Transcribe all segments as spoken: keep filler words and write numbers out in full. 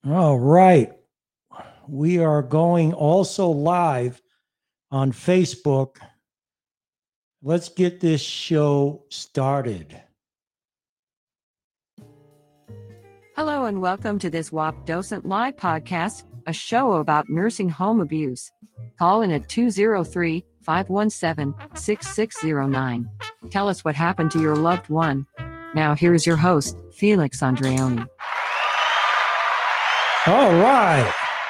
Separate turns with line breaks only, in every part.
All right. We are going also live on Facebook. Let's get this show started.
Hello and welcome to this W A P Docent Live podcast, a show about nursing home abuse. Call in at two oh three, five one seven, six six oh nine. Tell us what happened to your loved one. Now here's your host, Felix Andreoni.
All right.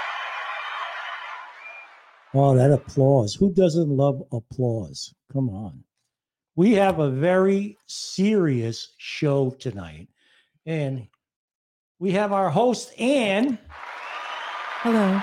Oh, that applause. Who doesn't love applause? Come on. We have a very serious show tonight. And we have our host, Ann.
Hello.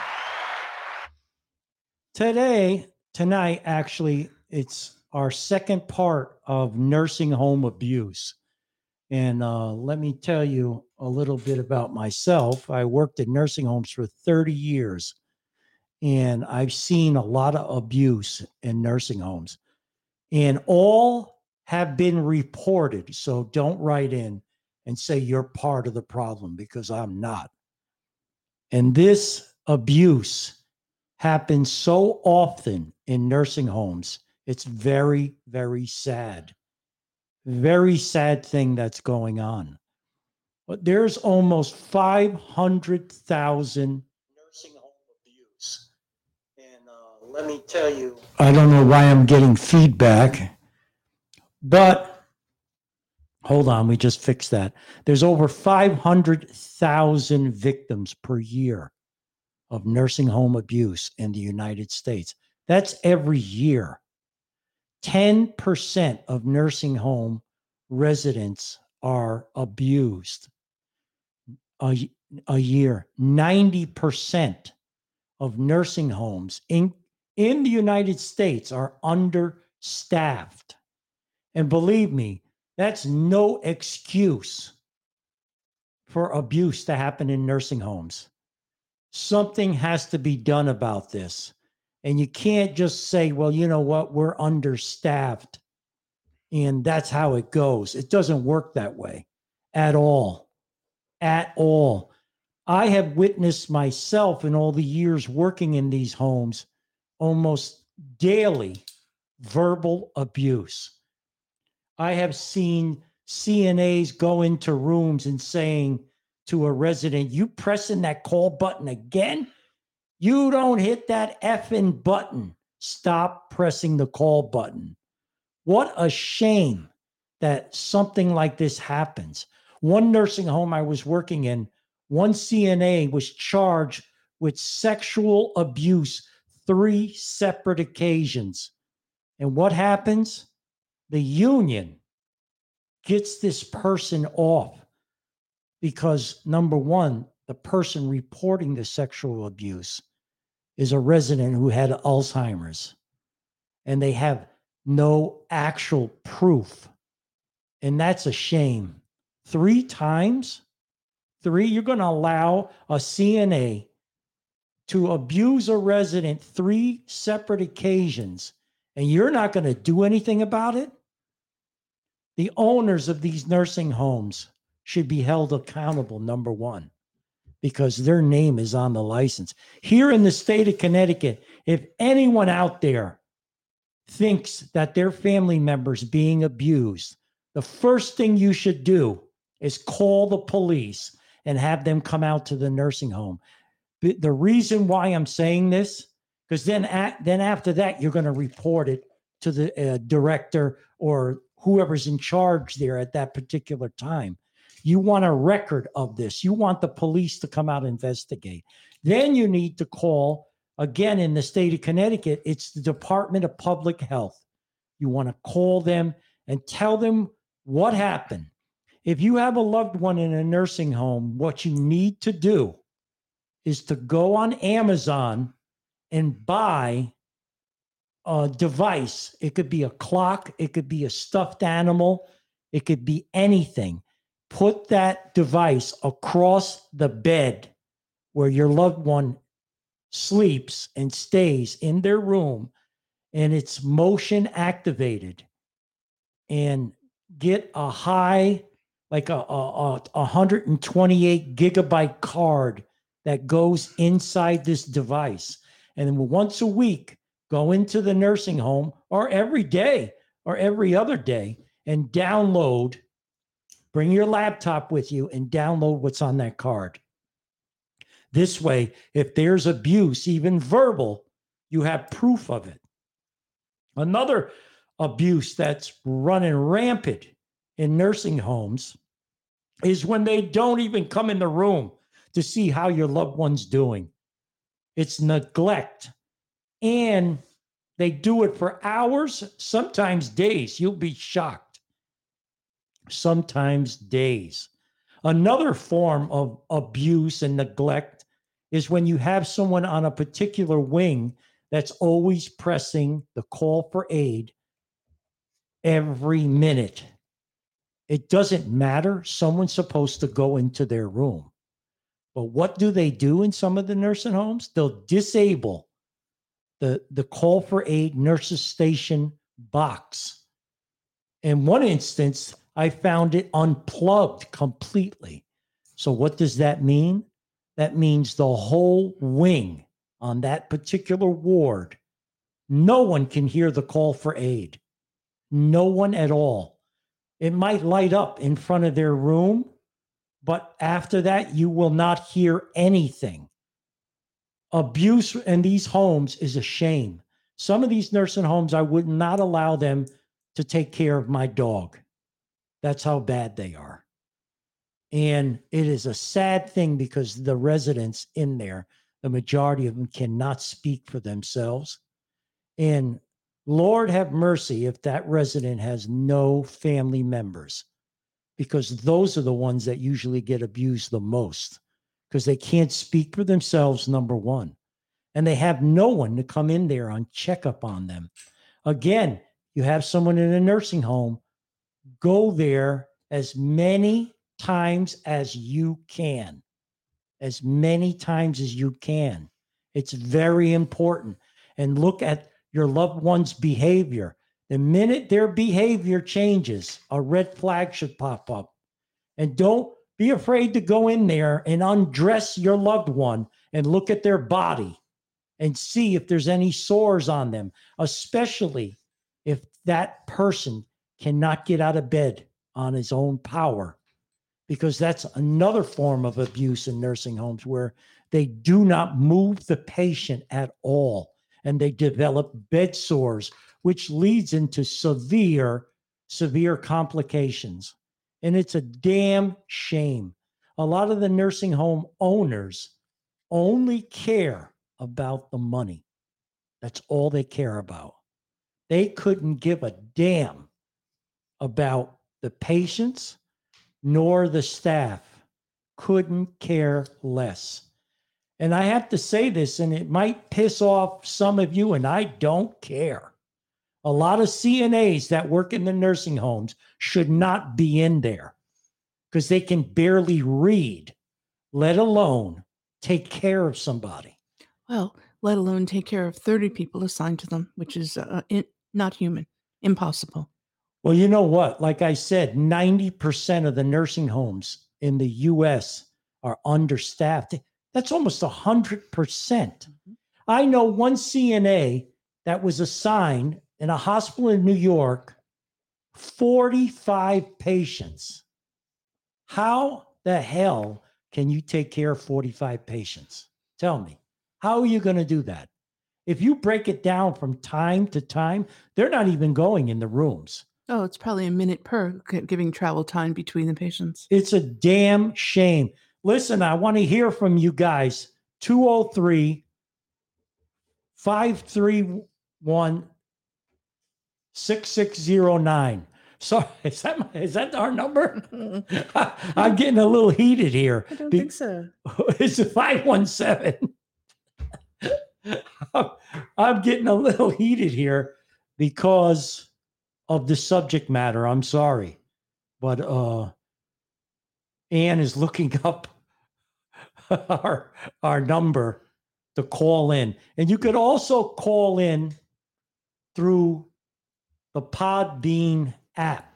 Today, tonight, actually, it's our second part of nursing home abuse. And uh, let me tell you a little bit about myself. I worked in nursing homes for thirty years, and I've seen a lot of abuse in nursing homes. And all have been reported. So don't write in and say you're part of the problem, because I'm not. And this abuse happens so often in nursing homes. It's very, very sad. Very sad thing that's going on. But there's almost five hundred thousand nursing home abuse. And uh, let me tell you, I don't know why I'm getting feedback, but hold on, we just fixed that. There's over five hundred thousand victims per year of nursing home abuse in the United States. That's every year. ten percent of nursing home residents are abused a, a year. ninety percent of nursing homes in, in the United States are understaffed. And believe me, that's no excuse for abuse to happen in nursing homes. Something has to be done about this. And you can't just say, well, you know what, we're understaffed and that's how it goes. It doesn't work that way at all. At all. I have witnessed myself in all the years working in these homes almost daily verbal abuse. I have seen C N As go into rooms and saying to a resident, you pressing that call button again? You don't hit that effing button. Stop pressing the call button. What a shame that something like this happens. One nursing home I was working in, one C N A was charged with sexual abuse three separate occasions. And what happens? The union gets this person off because, number one, the person reporting the sexual abuse is a resident who had Alzheimer's, and they have no actual proof. And that's a shame. Three times? Three, you're going to allow a C N A to abuse a resident three separate occasions, and you're not going to do anything about it? The owners of these nursing homes should be held accountable, number one, because their name is on the license. Here in the state of Connecticut, if anyone out there thinks that their family member's being abused, the first thing you should do is call the police and have them come out to the nursing home. The reason why I'm saying this, because then, at, then after that, you're going to report it to the uh, director or whoever's in charge there at that particular time. You want a record of this. You want the police to come out and investigate. Then you need to call, again, in the state of Connecticut, it's the Department of Public Health. You want to call them and tell them what happened. If you have a loved one in a nursing home, what you need to do is to go on Amazon and buy a device. It could be a clock. It could be a stuffed animal. It could be anything. Put that device across the bed where your loved one sleeps and stays in their room, and it's motion activated, and get a high, like a, a, a one hundred twenty-eight gigabyte card that goes inside this device. And then once a week, go into the nursing home or every day or every other day and download, bring your laptop with you and download what's on that card. This way, if there's abuse, even verbal, you have proof of it. Another abuse that's running rampant in nursing homes is when they don't even come in the room to see how your loved one's doing. It's neglect. And they do it for hours, sometimes days. You'll be shocked. Sometimes days. Another form of abuse and neglect is when you have someone on a particular wing that's always pressing the call for aid every minute. It doesn't matter. Someone's supposed to go into their room. But what do they do in some of the nursing homes? They'll disable the, the call for aid nurses station box. In one instance, I found it unplugged completely. So what does that mean? That means the whole wing on that particular ward, no one can hear the call for aid. No one at all. It might light up in front of their room, but after that, you will not hear anything. Abuse in these homes is a shame. Some of these nursing homes, I would not allow them to take care of my dog. That's how bad they are. And it is a sad thing because the residents in there, the majority of them cannot speak for themselves. And Lord have mercy if that resident has no family members, because those are the ones that usually get abused the most because they can't speak for themselves, number one. And they have no one to come in there on checkup on them. Again, you have someone in a nursing home, go there as many times as you can. As many times as you can. It's very important. And look at your loved one's behavior. The minute their behavior changes, a red flag should pop up. And don't be afraid to go in there and undress your loved one and look at their body and see if there's any sores on them, especially if that person cannot get out of bed on his own power, because that's another form of abuse in nursing homes where they do not move the patient at all and they develop bed sores, which leads into severe, severe complications. And it's a damn shame. A lot of the nursing home owners only care about the money. That's all they care about. They couldn't give a damn about the patients nor the staff. Couldn't care less. And I have to say this, and it might piss off some of you, and I don't care. A lot of C N As that work in the nursing homes should not be in there because they can barely read, let alone take care of somebody.
Well, let alone take care of thirty people assigned to them, which is uh, in, not human, impossible.
Well, you know what? Like I said, ninety percent of the nursing homes in the U S are understaffed. That's almost one hundred percent. Mm-hmm. I know one C N A that was assigned in a hospital in New York, forty-five patients. How the hell can you take care of forty-five patients? Tell me, how are you going to do that? If you break it down from time to time, they're not even going in the rooms.
Oh, it's probably a minute per, giving travel time between the patients.
It's a damn shame. Listen, I want to hear from you guys. two oh three, five three one, six six oh nine. So is that my, is that our number? I'm getting a little heated here.
I don't
Be-
think so.
It's a five one seven. I'm getting a little heated here because of the subject matter. I'm sorry. But uh, Ann is looking up our, our number to call in. And you could also call in through the Podbean app.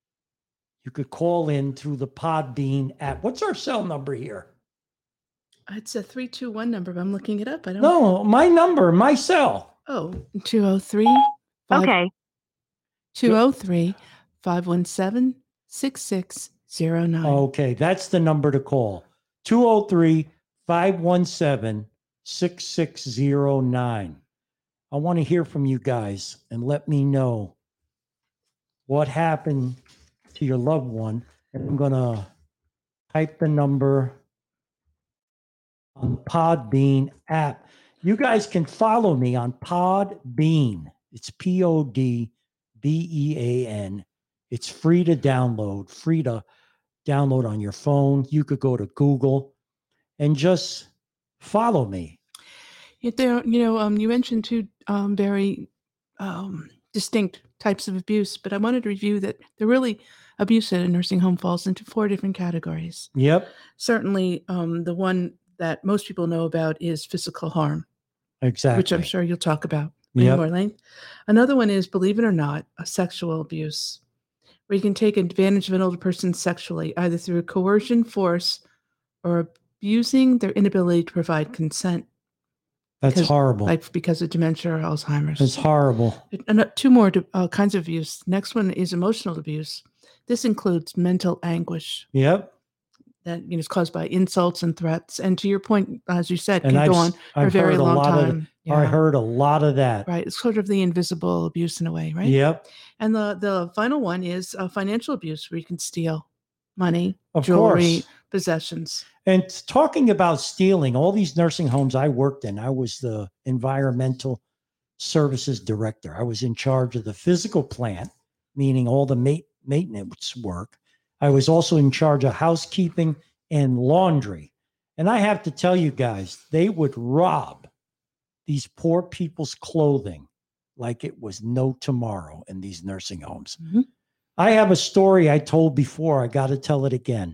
You could call in through the Podbean app. What's our cell number here?
It's a three two one number, but I'm looking it up. I don't.
No, my number, my cell.
Oh, two oh three.
Okay.
two oh three, five one seven, six six zero nine.
Okay, that's the number to call. two oh three, five one seven, six six zero nine. I want to hear from you guys and let me know what happened to your loved one. And I'm going to type the number on Podbean app. You guys can follow me on Podbean. It's P O D B E A N. It's free to download, free to download on your phone. You could go to Google and just follow me.
Yet there, you know, um, you mentioned two um, very um, distinct types of abuse, but I wanted to review that the really abuse at a nursing home falls into four different categories.
Yep,
Certainly, um, the one that most people know about is physical harm,
exactly.
which I'm sure you'll talk about in
Yep.
more length. Another one is, believe it or not, a sexual abuse, where you can take advantage of an older person sexually, either through coercion, force, or abusing their inability to provide consent.
That's
because-
horrible.
Like because of dementia or Alzheimer's.
It's horrible.
And uh, two more uh, kinds of abuse. Next one is emotional abuse. This includes mental anguish
Yep.
that you know is caused by insults and threats. And to your point, as you said,
And
can
I've,
go on
s-
for a
I've
very
heard a
long
lot of,
time.
I
Yeah.
heard a lot of that.
Right. It's sort of the invisible abuse in a way, right?
Yep.
And the, the final one is uh, financial abuse, where you can steal money,
Of
jewelry,
course.
possessions.
And talking about stealing, all these nursing homes I worked in, I was the environmental services director. I was in charge of the physical plant, meaning all the ma- maintenance work. I was also in charge of housekeeping and laundry. And I have to tell you guys, they would rob these poor people's clothing like it was no tomorrow in these nursing homes.
Mhm.
I have a story I told before. I got to tell it again.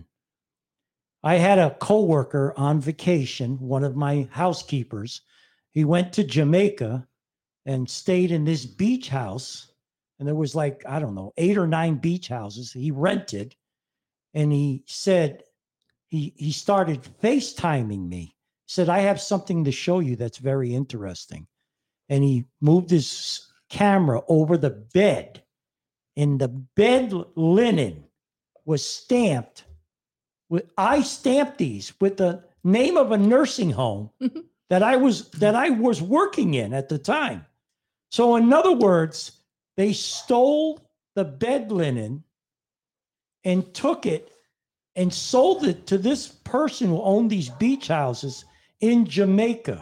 I had a coworker on vacation, one of my housekeepers. He went to Jamaica and stayed in this beach house. And there was like, I don't know, eight or nine beach houses he rented. And he said, he, he started FaceTiming me. He said, I have something to show you that's very interesting. And he moved his camera over the bed. And the bed linen was stamped with, I stamped these with the name of a nursing home that I was that I was working in at the time. So in other words, they stole the bed linen and took it and sold it to this person who owned these beach houses in Jamaica.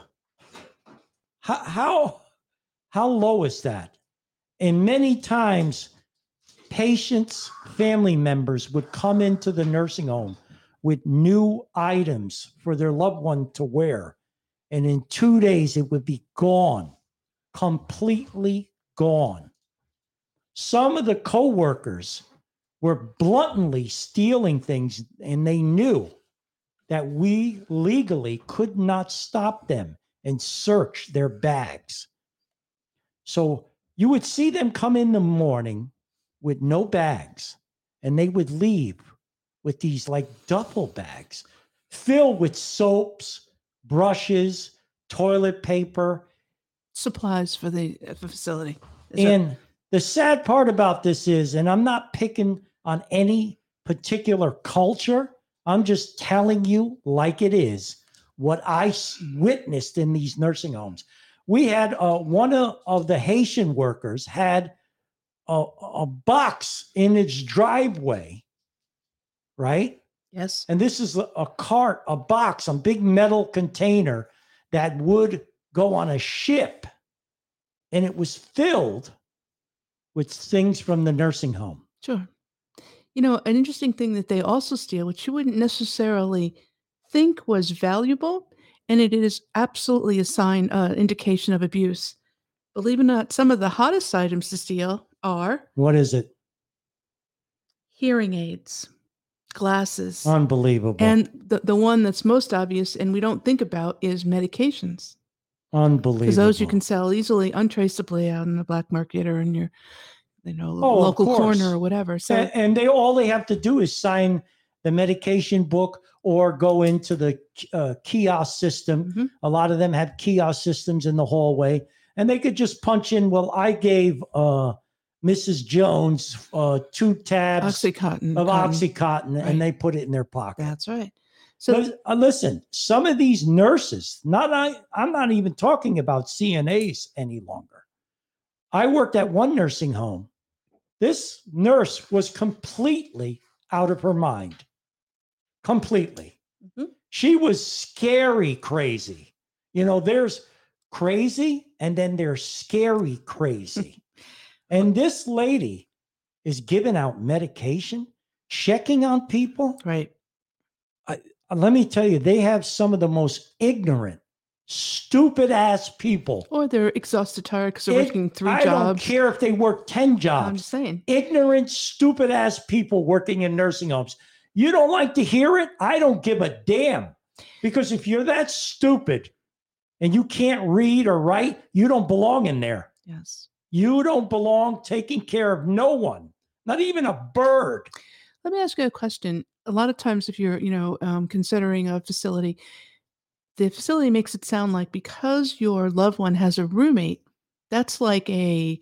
How how, how low is that? And many times patients, family members would come into the nursing home with new items for their loved one to wear. And in two days, it would be gone, completely gone. Some of the coworkers were bluntly stealing things, and they knew that we legally could not stop them and search their bags. So you would see them come in the morning with no bags, and they would leave with these like duffel bags filled with soaps, brushes, toilet paper.
Supplies for the, uh, the facility. Is that-
And the sad part about this is, and I'm not picking on any particular culture, I'm just telling you like it is, what I s- witnessed in these nursing homes. We had uh, one of, of the Haitian workers had a, a box in its driveway, right?
yes.
And this is a, a cart, a box, a big metal container that would go on a ship. And it was filled with things from the nursing home.
Sure. You know, an interesting thing that they also steal, which you wouldn't necessarily think was valuable, and it is absolutely a sign, uh, indication of abuse. Believe it or not, some of the hottest items to steal are
What is it?
hearing aids, glasses,
Unbelievable.
and the, the one that's most obvious and we don't think about is medications.
Unbelievable.
Because those you can sell easily, untraceably out in the black market or in your, you know,
Oh, of
local
course.
corner or whatever. So
and, and they all they have to do is sign the medication book or go into the uh, kiosk system.
Mhm.
A lot of them have kiosk systems in the hallway, and they could just punch in, well, I gave uh, Missus Jones uh, two tabs
Oxycontin.
of
cotton.
Oxycontin,
Right.
and they put it in their pocket.
That's right. So
Lis- uh, listen, some of these nurses, not I, I'm not even talking about C N As any longer. I worked at one nursing home. This nurse was completely out of her mind. Completely.
Mhm.
She was scary crazy. You know, there's crazy and then there's scary crazy. And this lady is giving out medication, checking on people.
right.
Uh, Let me tell you, they have some of the most ignorant, stupid ass people.
Or they're exhausted, tired because they're
It-
working three
I don't
jobs.
care if they work ten
I'm
jobs.
just saying.
Ignorant, stupid ass people working in nursing homes. You don't like to hear it? I don't give a damn. Because if you're that stupid and you can't read or write, you don't belong in there.
Yes.
You don't belong taking care of no one, not even a bird.
Let me ask you a question. A lot of times, if you're, you know, um, considering a facility, the facility makes it sound like because your loved one has a roommate, that's like a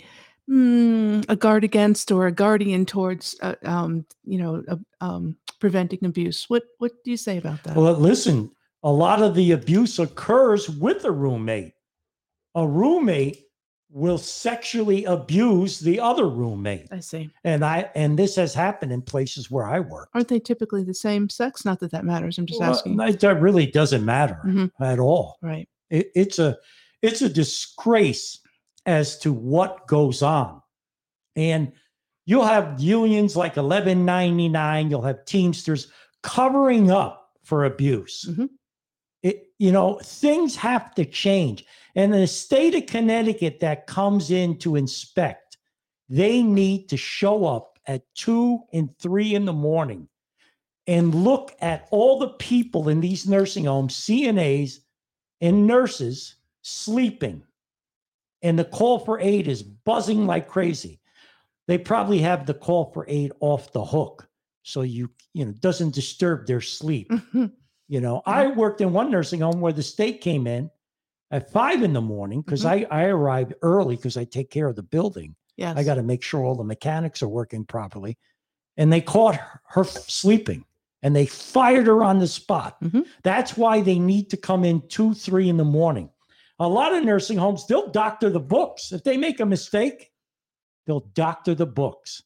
mm, a guard against or a guardian towards, uh, um, you know, uh, um, preventing abuse. What what do you say about that?
Well, listen, a lot of the abuse occurs with a roommate. A roommate will sexually abuse the other roommate.
I see.
And I and this has happened in places where I work.
Aren't they typically the same sex? Not that that matters. I'm just
Well,
asking.
it that really doesn't matter
Mhm.
at all.
Right.
It, it's a it's a disgrace as to what goes on. And you'll have unions like eleven ninety-nine, you'll have Teamsters covering up for abuse.
Mhm.
It, you know, things have to change. And the state of Connecticut that comes in to inspect, they need to show up at two and three in the morning and look at all the people in these nursing homes, C N As and nurses sleeping. And the call for aid is buzzing like crazy. They probably have the call for aid off the hook. So you, you know, doesn't disturb their sleep.
Mhm.
You know, I worked in one nursing home where the state came in at five in the morning because
Mhm.
I, I arrived early because I take care of the building.
Yes.
I got to make sure all the mechanics are working properly. And they caught her, her sleeping and they fired her on the spot.
Mhm.
That's why they need to come in two, three in the morning. A lot of nursing homes, they'll doctor the books. If they make a mistake, they'll doctor the books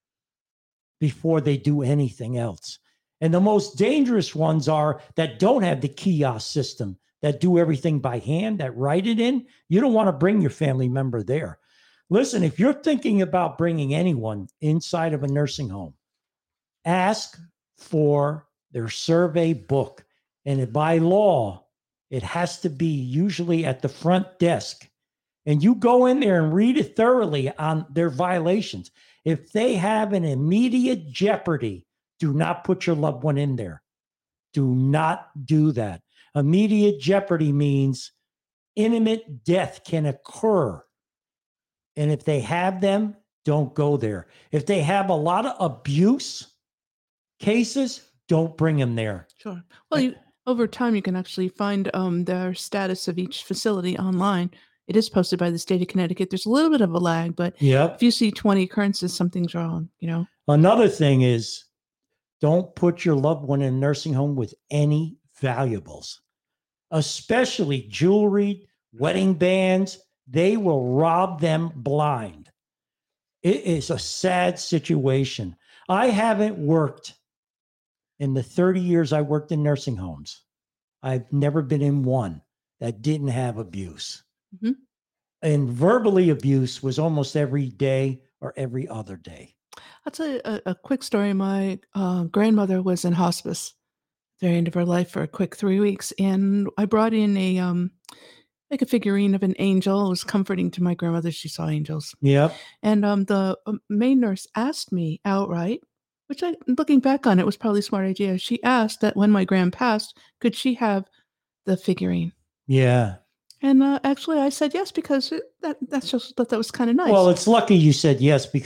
before they do anything else. And the most dangerous ones are that don't have the kiosk system, that do everything by hand, that write it in. You don't want to bring your family member there. Listen, if you're thinking about bringing anyone inside of a nursing home, ask for their survey book. And by law, it has to be usually at the front desk. And you go in there and read it thoroughly on their violations. If they have an immediate jeopardy, do not put your loved one in there. Do not do that. Immediate jeopardy means imminent death can occur. And if they have them, don't go there. If they have a lot of abuse cases, don't bring them there.
Sure. Well, you, over time, you can actually find um, their status of each facility online. It is posted by the state of Connecticut. There's a little bit of a lag, but
Yep.
if you see twenty occurrences, something's wrong, you know?
Another thing is don't put your loved one in a nursing home with any valuables, especially jewelry, wedding bands. They will rob them blind. It is a sad situation. I haven't worked in the thirty years I worked in nursing homes. I've never been in one that didn't have abuse.
Mhm.
And verbally abuse was almost every day or every other day.
I'll tell you a, a quick story. My uh, grandmother was in hospice at the very end of her life for a quick three weeks. And I brought in a, um, like a figurine of an angel. It was comforting to my grandmother. She saw angels.
Yep.
And um, the um, main nurse asked me outright, which I, looking back on it, was probably a smart idea. She asked that when my grand passed, could she have the figurine?
Yeah.
And uh, actually, I said yes because it, that that's just thought that was kind of nice.
Well, it's lucky you said yes because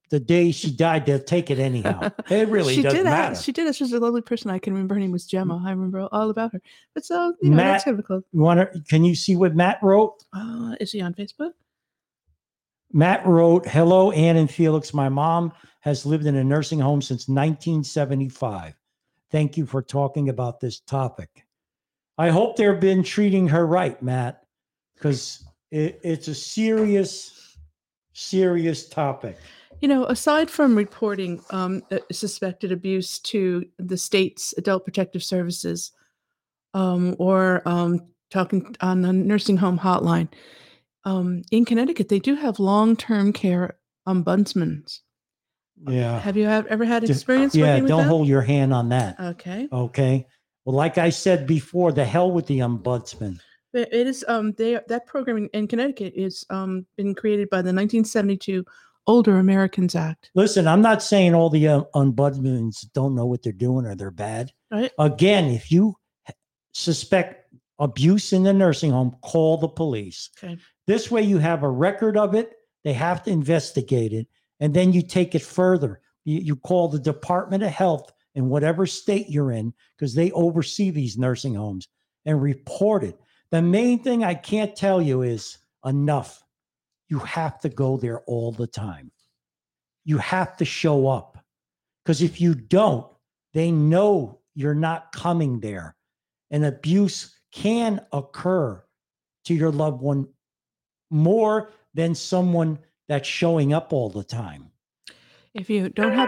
the day she died, they'll take it anyhow. It really
she
doesn't
did
matter.
Ask, she did. She's a lovely person. I can remember her name was Gemma. I remember all about her. But so you know,
Matt,
that's kind of cool.
You want to? Can you see what Matt wrote?
Uh, is he on Facebook?
Matt wrote, "Hello, Ann and Felix. My mom has lived in a nursing home since nineteen seventy-five. Thank you for talking about this topic. I hope they've been treating her right, Matt, because it, it's a serious, serious topic."
You know, aside from reporting um, uh, suspected abuse to the state's adult protective services um, or um, talking on the nursing home hotline, um, in Connecticut, they do have long-term care ombudsmen.
Yeah.
Have you have, ever had
Just-
experience
yeah,
working with
don't
that?
hold your hand on that.
Okay.
Okay. Well, like I said before, the hell with the ombudsman.
But it is um they that program in, in Connecticut is um been created by the nineteen seventy-two Older Americans Act.
Listen, I'm not saying all the uh, ombudsmen don't know what they're doing or they're bad.
Right.
Again, if you suspect abuse in the nursing home, call the police.
Okay.
This way you have a record of it. They have to investigate it. And then you take it further. You, you call the Department of Health in whatever state you're in, because they oversee these nursing homes, and report it. The main thing I can't tell you is enough. You have to go there all the time. You have to show up. Because if you don't, they know you're not coming there. And abuse can occur to your loved one more than someone that's showing up all the time.
If you don't have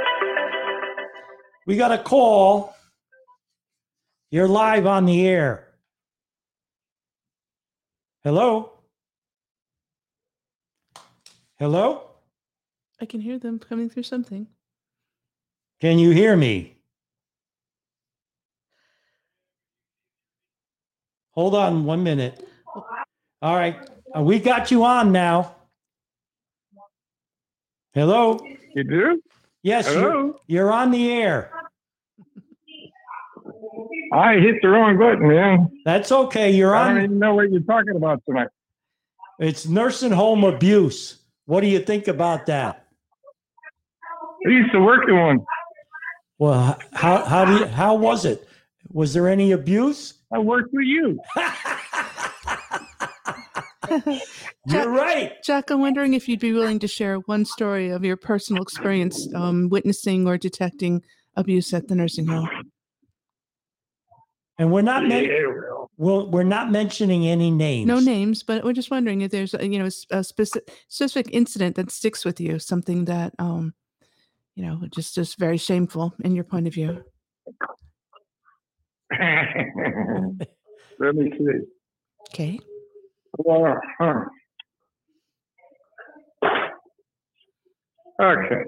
We got a call. You're live on the air. Hello? Hello?
I can hear them coming through something.
Can you hear me? Hold on one minute. All right. Uh, we got you on now. Hello?
You do?
Yes, you're,
Hello?
you're on the air.
I hit the wrong button, man.
That's okay. You're
I don't
on.
even know what you're talking about tonight.
It's nursing home abuse. What do you think about that?
I used to work in one.
Well, how how do you, how was it? Was there any abuse?
I worked with you.
You're right.
Jack, I'm wondering if you'd be willing to share one story of your personal experience um, witnessing or detecting abuse at the nursing home.
And we're not men-
Yeah, well.
well, we're not mentioning any names.
No names, but we're just wondering if there's a, you know a specific specific incident that sticks with you, something that um, you know just just very shameful in your point of view.
Let me see.
Okay.
Well, huh. Okay.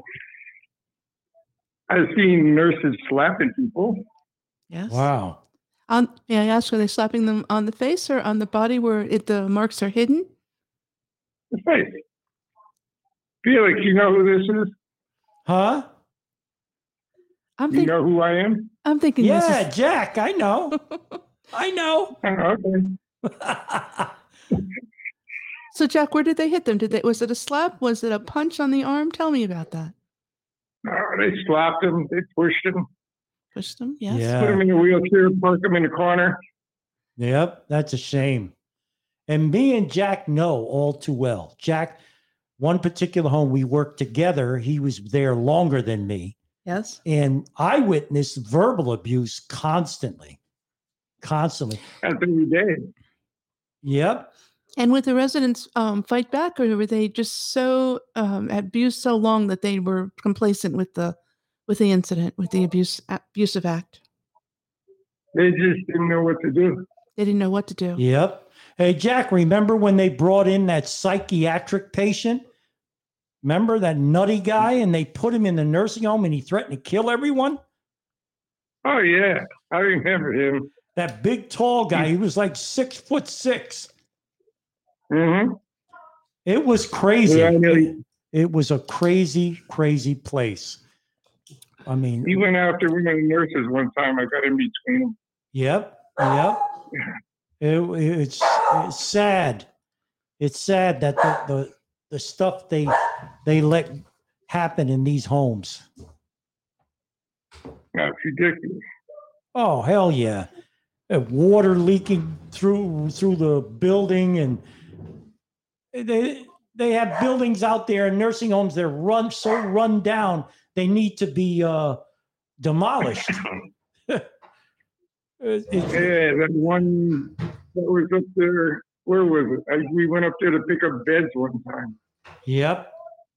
I've seen nurses slapping people.
Yes.
Wow.
On, may I ask, are they slapping them on the face or on the body where it, the marks are hidden?
The face. Felix, you know who this is?
Huh?
I'm
You
thinking.
know who I am?
I'm thinking.
Yeah,
This
Jack, I know. I know.
Oh, okay.
So, Jack, where did they hit them? Did they? Was it a slap? Was it a punch on the arm? Tell me about that.
Oh, they slapped him. They pushed him.
Pushed them. Yes.
Yeah.
Put him in a wheelchair, park him in the corner.
Yep, that's a shame. And me and Jack know all too well. Jack, one particular home we worked together, he was there longer than me.
Yes.
And I witnessed verbal abuse constantly. Constantly.
That's every day.
Yep.
And would the residents um, fight back, or were they just so um, abused so long that they were complacent with the with the incident, with the abuse abusive act?
They just didn't know what to do.
They didn't know what to do.
Yep. Hey, Jack, remember when they brought in that psychiatric patient? Remember that nutty guy, and they put him in the nursing home and he threatened to kill everyone?
Oh, yeah. I remember him.
That big, tall guy, he was like six foot six.
Mm-hmm.
It was crazy.
Yeah, I know.
It, it was a crazy, crazy place. I mean,
He went after women nurses one time. I got in between them.
yep, yep. It, it's, it's sad. It's sad that the, the the stuff they they let happen in these homes.
That's ridiculous.
Oh, hell yeah. Uh, Water leaking through through the building, and they they have buildings out there in nursing homes. They're run so run down, they need to be uh, demolished. It- it's-
Yeah, that one that was up there. Where was it? I, we went up there to pick up beds one time.
Yep.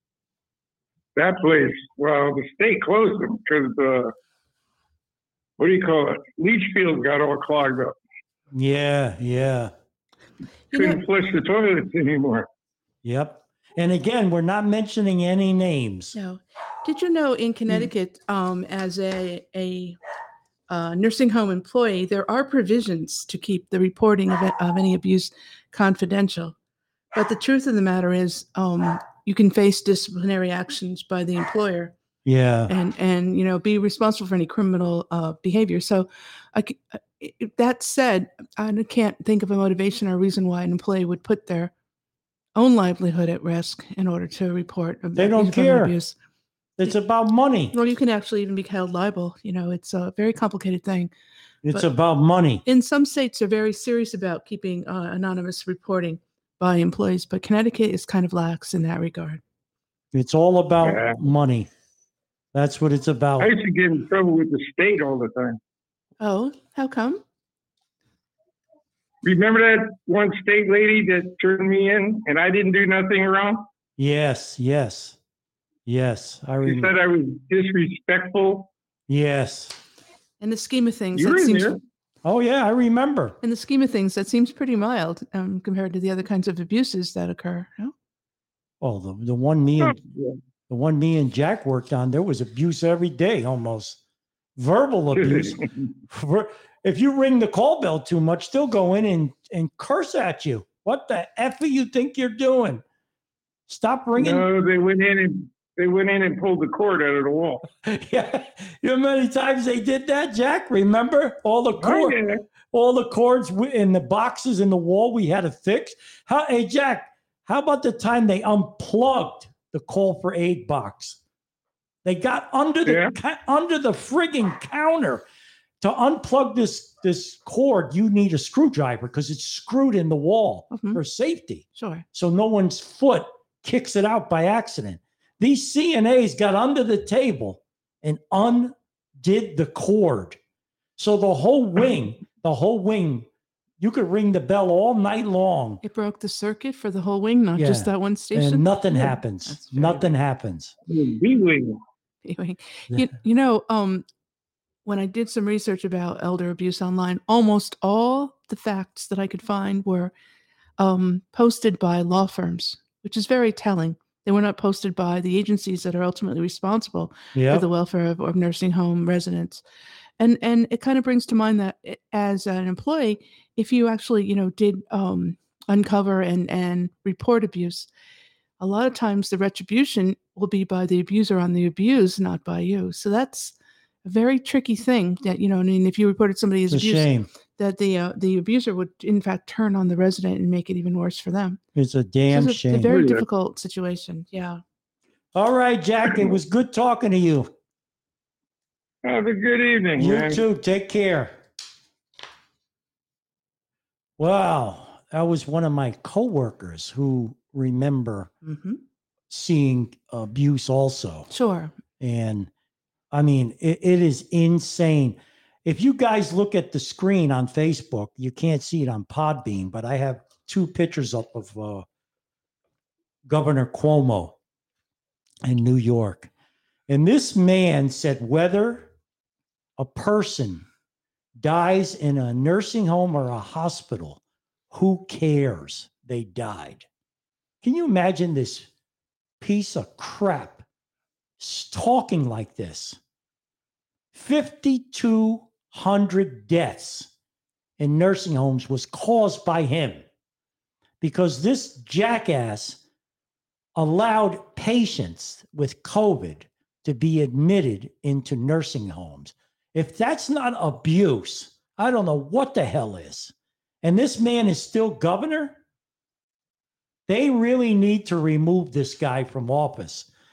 That place, well, the state closed them because uh, what do you call it? Leach field got all clogged up.
Yeah. Yeah.
You know,
Couldn't flush the toilets anymore.
Yep. And again, we're not mentioning any names.
no. Did you know in Connecticut, um, as a, a uh, nursing home employee, there are provisions to keep the reporting of, it- of any abuse confidential. But the truth of the matter is, um, you can face disciplinary actions by the employer
Yeah.
and and you know be responsible for any criminal uh, behavior. So, I c- uh, i- that said, I can't think of a motivation or reason why an employee would put their own livelihood at risk in order to report of
They
that
don't
employment
care.
abuse.
It's about money.
Well, you can actually even be held liable. You know, it's a very complicated thing.
It's
but-
about money.
In some states, are very serious about keeping uh, anonymous reporting by employees, but Connecticut is kind of lax in that regard.
It's all about
Yeah.
money. That's what it's about.
I used to get in trouble with the state all the time.
Oh, how come?
Remember that one state lady that turned me in and I didn't do nothing wrong?
Yes. Yes. Yes. I
She
remember.
said I was disrespectful.
Yes.
In the scheme of things,
You
that
were in
seems
there.
Oh yeah, I remember.
in the scheme of things that seems pretty mild um, compared to the other kinds of abuses that occur. No?
Oh, the, the one me and
Yeah.
the one me and Jack worked on, there was abuse every day almost. Verbal abuse. For- If you ring the call bell too much, they'll go in and, and curse at you. What the F do you think you're doing? Stop ringing.
No, they went in and they went in and pulled the cord out of the wall.
Yeah. You know how many times they did that, Jack? Remember? All the
Oh,
cord,
yeah.
all the cords wi- in the boxes in the wall we had to fix. How, hey, Jack, how about the time they unplugged the call for aid box? They got under the
Yeah.
ca- under the frigging counter. To unplug this this cord, you need a screwdriver because it's screwed in the wall
Mhm.
for safety.
Sure.
So no one's foot kicks it out by accident. These C N As got under the table and undid the cord. So the whole wing, the whole wing, you could ring the bell all night long
It broke the circuit for the whole wing, not just
Yeah.
that one station.
and nothing
Yeah.
happens.
That's very
Nothing
weird.
happens.
B-wing.
Anyway, you, you know, um, when I did some research about elder abuse online, almost all the facts that I could find were um, posted by law firms, which is very telling. They were not posted by the agencies that are ultimately responsible for
Yeah.
the welfare of, of nursing home residents. And and it kind of brings to mind that i- as an employee, if you actually, you know, did um, uncover and and report abuse, a lot of times the retribution will be by the abuser on the abused, not by you. So that's a very tricky thing that, you know, I mean, if you reported somebody as
It's a
abused,
shame.
that the uh, the abuser would in fact turn on the resident and make it even worse for them.
It's a
So
damn
it's a, a
shame.
very
Yeah.
difficult situation. Yeah.
All right, Jack. It was good talking to you.
Have a good evening,
You
man.
too. Take care. Wow. That was one of my coworkers who remember
hmm
seeing abuse also.
Sure.
And I mean, it, it is insane. If you guys look at the screen on Facebook, you can't see it on Podbean, but I have two pictures up of uh, Governor Cuomo in New York. And this man said whether a person dies in a nursing home or a hospital, who cares? They died. Can you imagine this piece of crap s- talking like this? fifty-two hundred deaths in nursing homes was caused by him because this jackass allowed patients with COVID to be admitted into nursing homes. If that's not abuse, I don't know what the hell is. And this man is still governor. They really need to remove this guy from office.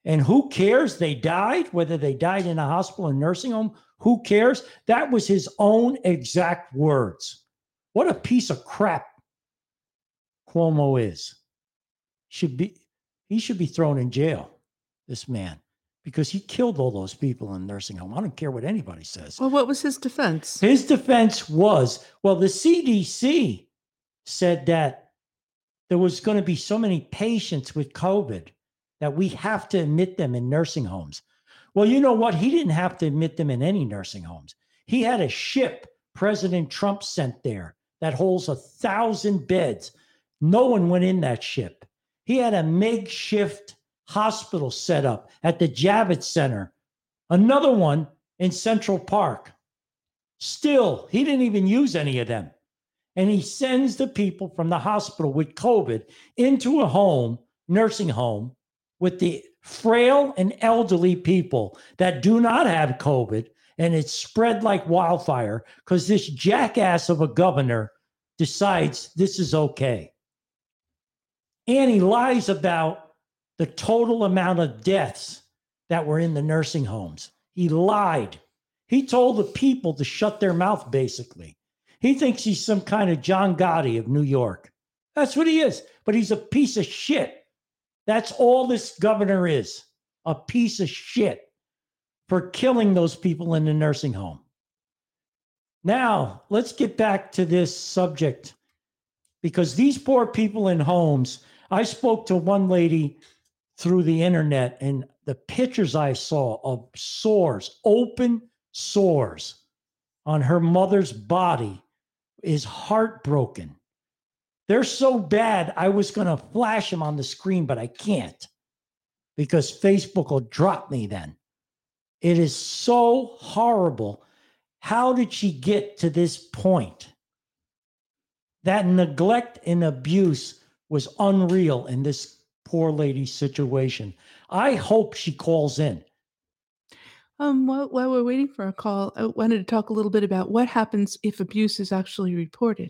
And who cares? They died, whether they died in a hospital or nursing home, who cares? That was his own exact words. What a piece of crap Cuomo is. Should be, he should be thrown in jail, this man, because he killed all those people in nursing home. I don't care what anybody says.
Well, what was his defense?
His defense was, well, the C D C said that there was going to be so many patients with COVID that we have to admit them in nursing homes. Well, you know what? He didn't have to admit them in any nursing homes. He had a ship President Trump sent there that holds a thousand beds. No one went in that ship. He had a makeshift hospital set up at the Javits Center, another one in Central Park. Still, he didn't even use any of them. And he sends the people from the hospital with COVID into a home, nursing home, with the frail and elderly people that do not have COVID. And it's spread like wildfire because this jackass of a governor decides this is okay. And he lies about the total amount of deaths that were in the nursing homes. He lied. He told the people to shut their mouth, basically. He thinks he's some kind of John Gotti of New York. That's what he is. But he's a piece of shit. That's all this governor is, a piece of shit for killing those people in the nursing home. Now, let's get back to this subject, because these poor people in homes, I spoke to one lady through the internet, and the pictures I saw of sores, open sores on her mother's body is heartbroken. They're so bad, I was going to flash them on the screen, but I can't because Facebook will drop me then. It is so horrible. How did she get to this point? That neglect and abuse was unreal in this poor lady's situation. I hope she calls in.
Um, while, while we're waiting for a call, I wanted to talk a little bit about what happens if abuse is actually reported.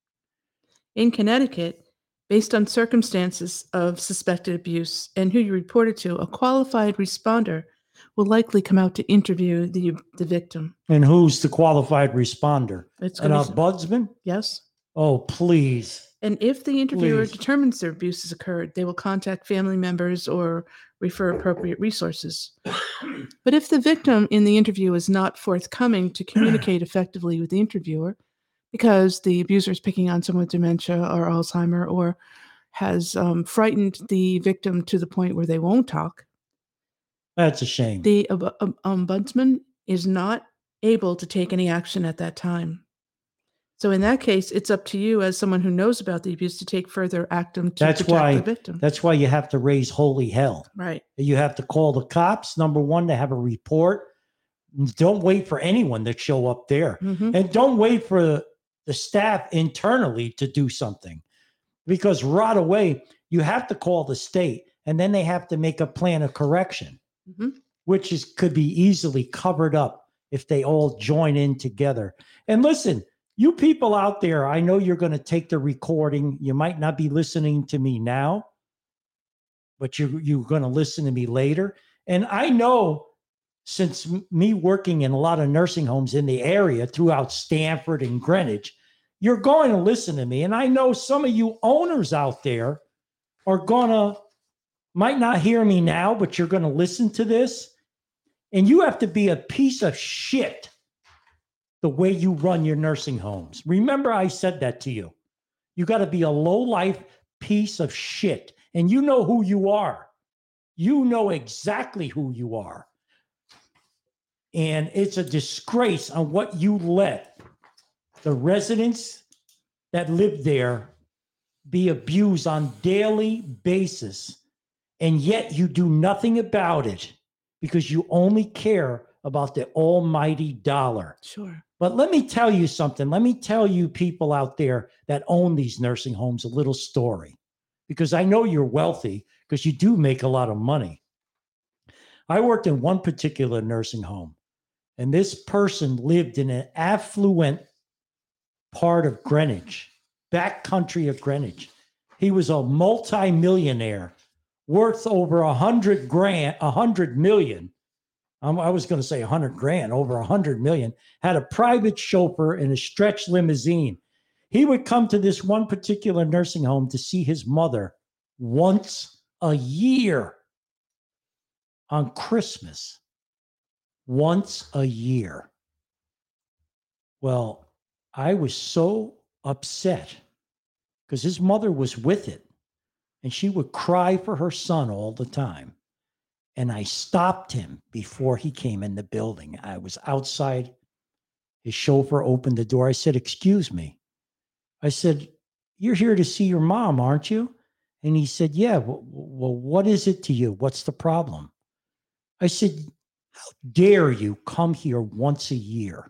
In Connecticut, based on circumstances of suspected abuse and who you report it to, a qualified responder will likely come out to interview the the victim.
And who's the qualified responder?
It's
An
gonna be-
ombudsman?
Yes.
Oh, please.
And if the interviewer
Please.
determines their abuse has occurred, they will contact family members or refer appropriate resources. But if the victim in the interview is not forthcoming to communicate effectively with the interviewer, because the abuser is picking on someone with dementia or Alzheimer, or has um, frightened the victim to the point where they won't talk,
That's a shame.
the uh, um, ombudsman is not able to take any action at that time. So in that case, it's up to you as someone who knows about the abuse to take further action to
That's
protect
why-
the victim.
That's why you have to raise holy hell.
Right.
You have to call the cops, number one, to have a report. Don't wait for anyone to show up there.
Mhm.
And don't wait for the staff internally to do something. Because right away, you have to call the state, and then they have to make a plan of correction,
Mhm.
which is could be easily covered up if they all join in together. And listen, you people out there, I know you're going to take the recording. You might not be listening to me now, but you, you're going to listen to me later. And I know, since m- me working in a lot of nursing homes in the area throughout Stanford and Greenwich, you're going to listen to me. And I know some of you owners out there are going to, might not hear me now, but you're going to listen to this. And you have to be a piece of shit the way you run your nursing homes. Remember, I said that to you. You got to be a low-life piece of shit. And you know who you are. You know exactly who you are. And it's a disgrace on what you let the residents that live there be abused on daily basis. And yet you do nothing about it because you only care about the almighty dollar.
Sure.
But let me tell you something. Let me tell you people out there that own these nursing homes a little story, because I know you're wealthy because you do make a lot of money. I worked in one particular nursing home, and this person lived in an affluent part of Greenwich, back country of Greenwich. He was a multimillionaire, worth over a hundred grand, a hundred million. Um, I was going to say a hundred grand, over a hundred million, had a private chauffeur in a stretch limousine. He would come to this one particular nursing home to see his mother once a year on Christmas. Once a year. Well, I was so upset because his mother was with it and she would cry for her son all the time. And I stopped him before he came in the building. I was outside. His chauffeur opened the door. I said, "Excuse me." I said, "You're here to see your mom, aren't you?" And he said, "Yeah." Well, well, what is it to you? What's the problem? I said, "How dare you come here once a year?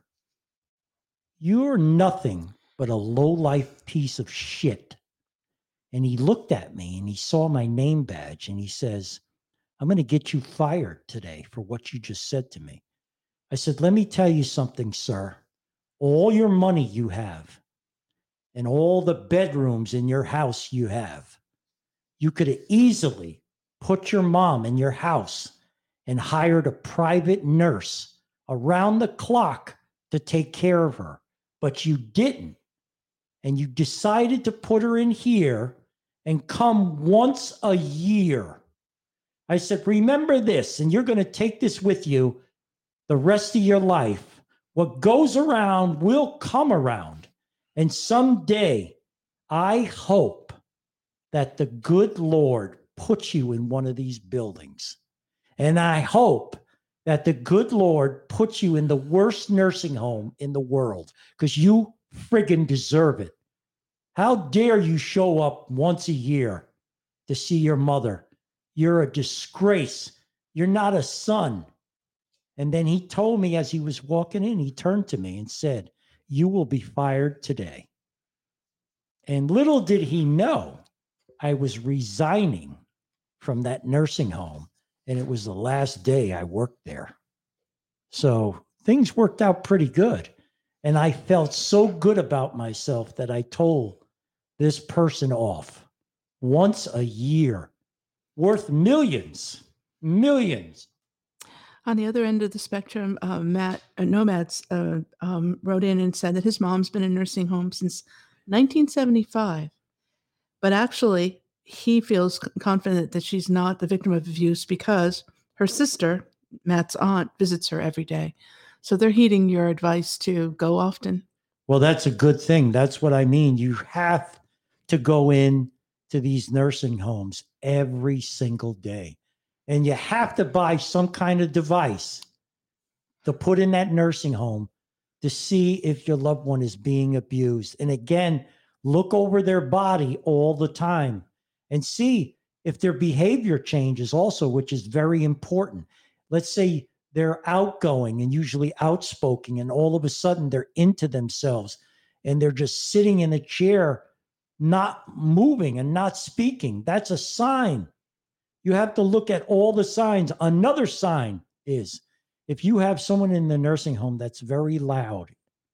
You're nothing but a low-life piece of shit." And he looked at me and he saw my name badge and he says, "I'm going to get you fired today for what you just said to me." I said, "Let me tell you something, sir. All your money you have and all the bedrooms in your house you have, you could have easily put your mom in your house and hired a private nurse around the clock to take care of her. But you didn't. And you decided to put her in here and come once a year." I said, "Remember this, and you're going to take this with you the rest of your life. What goes around will come around. And someday, I hope that the good Lord puts you in one of these buildings. And I hope that the good Lord puts you in the worst nursing home in the world because you friggin' deserve it. How dare you show up once a year to see your mother? You're a disgrace. You're not a son." And then he told me as he was walking in, he turned to me and said, "You will be fired today." And little did he know I was resigning from that nursing home. And it was the last day I worked there. So things worked out pretty good. And I felt so good about myself that I told this person off once a year, worth millions, millions.
On the other end of the spectrum, uh, Matt uh, Nomads uh, um, wrote in and said that his mom's been in a nursing home since nineteen seventy-five. But actually, he feels c- confident that she's not the victim of abuse because her sister, Matt's aunt, visits her every day. So they're heeding your advice to go often.
Well, that's a good thing. That's what I mean. You have to go in to these nursing homes every single day. And you have to buy some kind of device to put in that nursing home to see if your loved one is being abused. And again, look over their body all the time and see if their behavior changes also, which is very important. Let's say they're outgoing and usually outspoken, and all of a sudden they're into themselves and they're just sitting in a chair, not moving and not speaking. That's a sign. You have to look at all the signs. Another sign is if you have someone in the nursing home that's very loud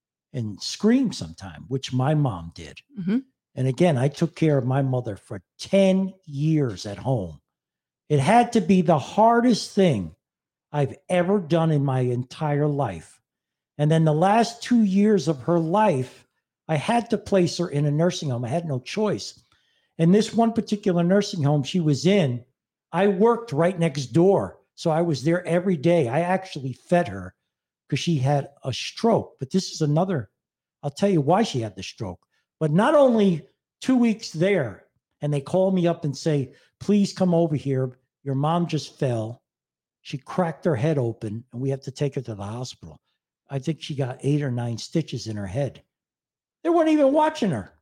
and screams sometime, which my mom did.
Mm-hmm.
And again, I took care of my mother for ten years at home. It had to be the hardest thing I've ever done in my entire life. And then the last two years of her life, I had to place her in a nursing home. I had no choice. And this one particular nursing home she was in, I worked right next door. So I was there every day. I actually fed her because she had a stroke. But this is another, I'll tell you why she had the stroke. But not only two weeks there, and they call me up and say, "Please come over here. Your mom just fell. She cracked her head open and we have to take her to the hospital." I think she got eight or nine stitches in her head. They weren't even watching her.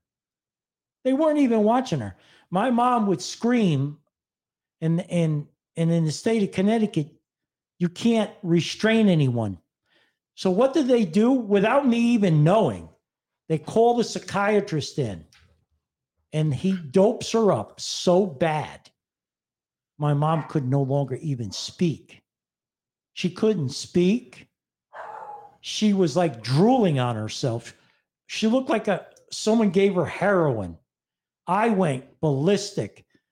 They weren't even watching her. My mom would scream, and, and, and in the state of Connecticut, you can't restrain anyone. So what did they do? Without me even knowing, they call the psychiatrist in, and he dopes her up so bad, my mom could no longer even speak. She couldn't speak. She was like drooling on herself. She looked like a someone gave her heroin. I went ballistic.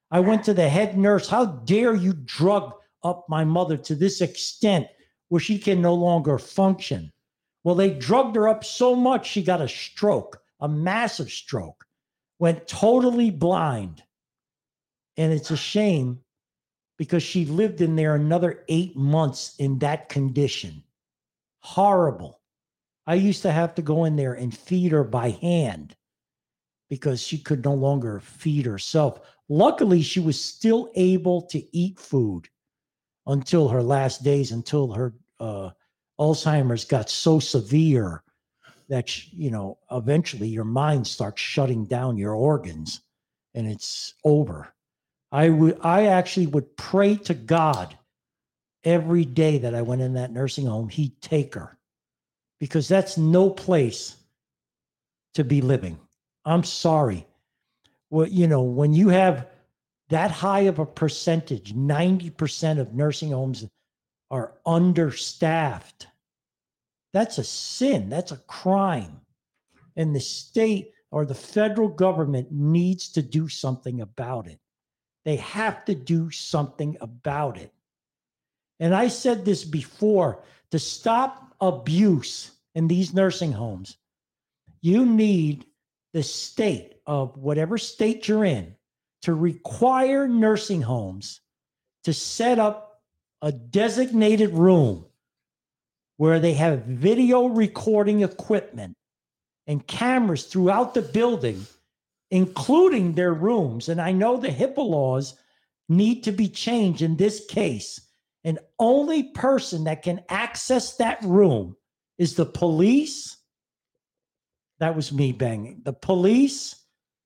I went to the head nurse. How dare you drug up my mother to this extent where she can no longer function? Well, they drugged her up so much she got a stroke, a massive stroke, went totally blind. And it's a shame because she lived in there another eight months in that condition. Horrible. I used to have to go in there and feed her by hand because she could no longer feed herself. Luckily, she was still able to eat food until her last days, until her uh, Alzheimer's got so severe that, you know, eventually your mind starts shutting down your organs and it's over. I would, I actually would pray to God every day that I went in that nursing home, he'd take her, because that's no place to be living. I'm sorry. Well, you know, when you have that high of a percentage, ninety percent of nursing homes are understaffed. That's a sin. That's a crime. And the state or the federal government needs to do something about it. They have to do something about it. And I said this before, to stop abuse in these nursing homes, you need the state of whatever state you're in to require nursing homes to set up a designated room where they have video recording equipment and cameras throughout the building, including their rooms. And I know the HIPAA laws need to be changed in this case. And only person that can access that room is the police. That was me banging. The police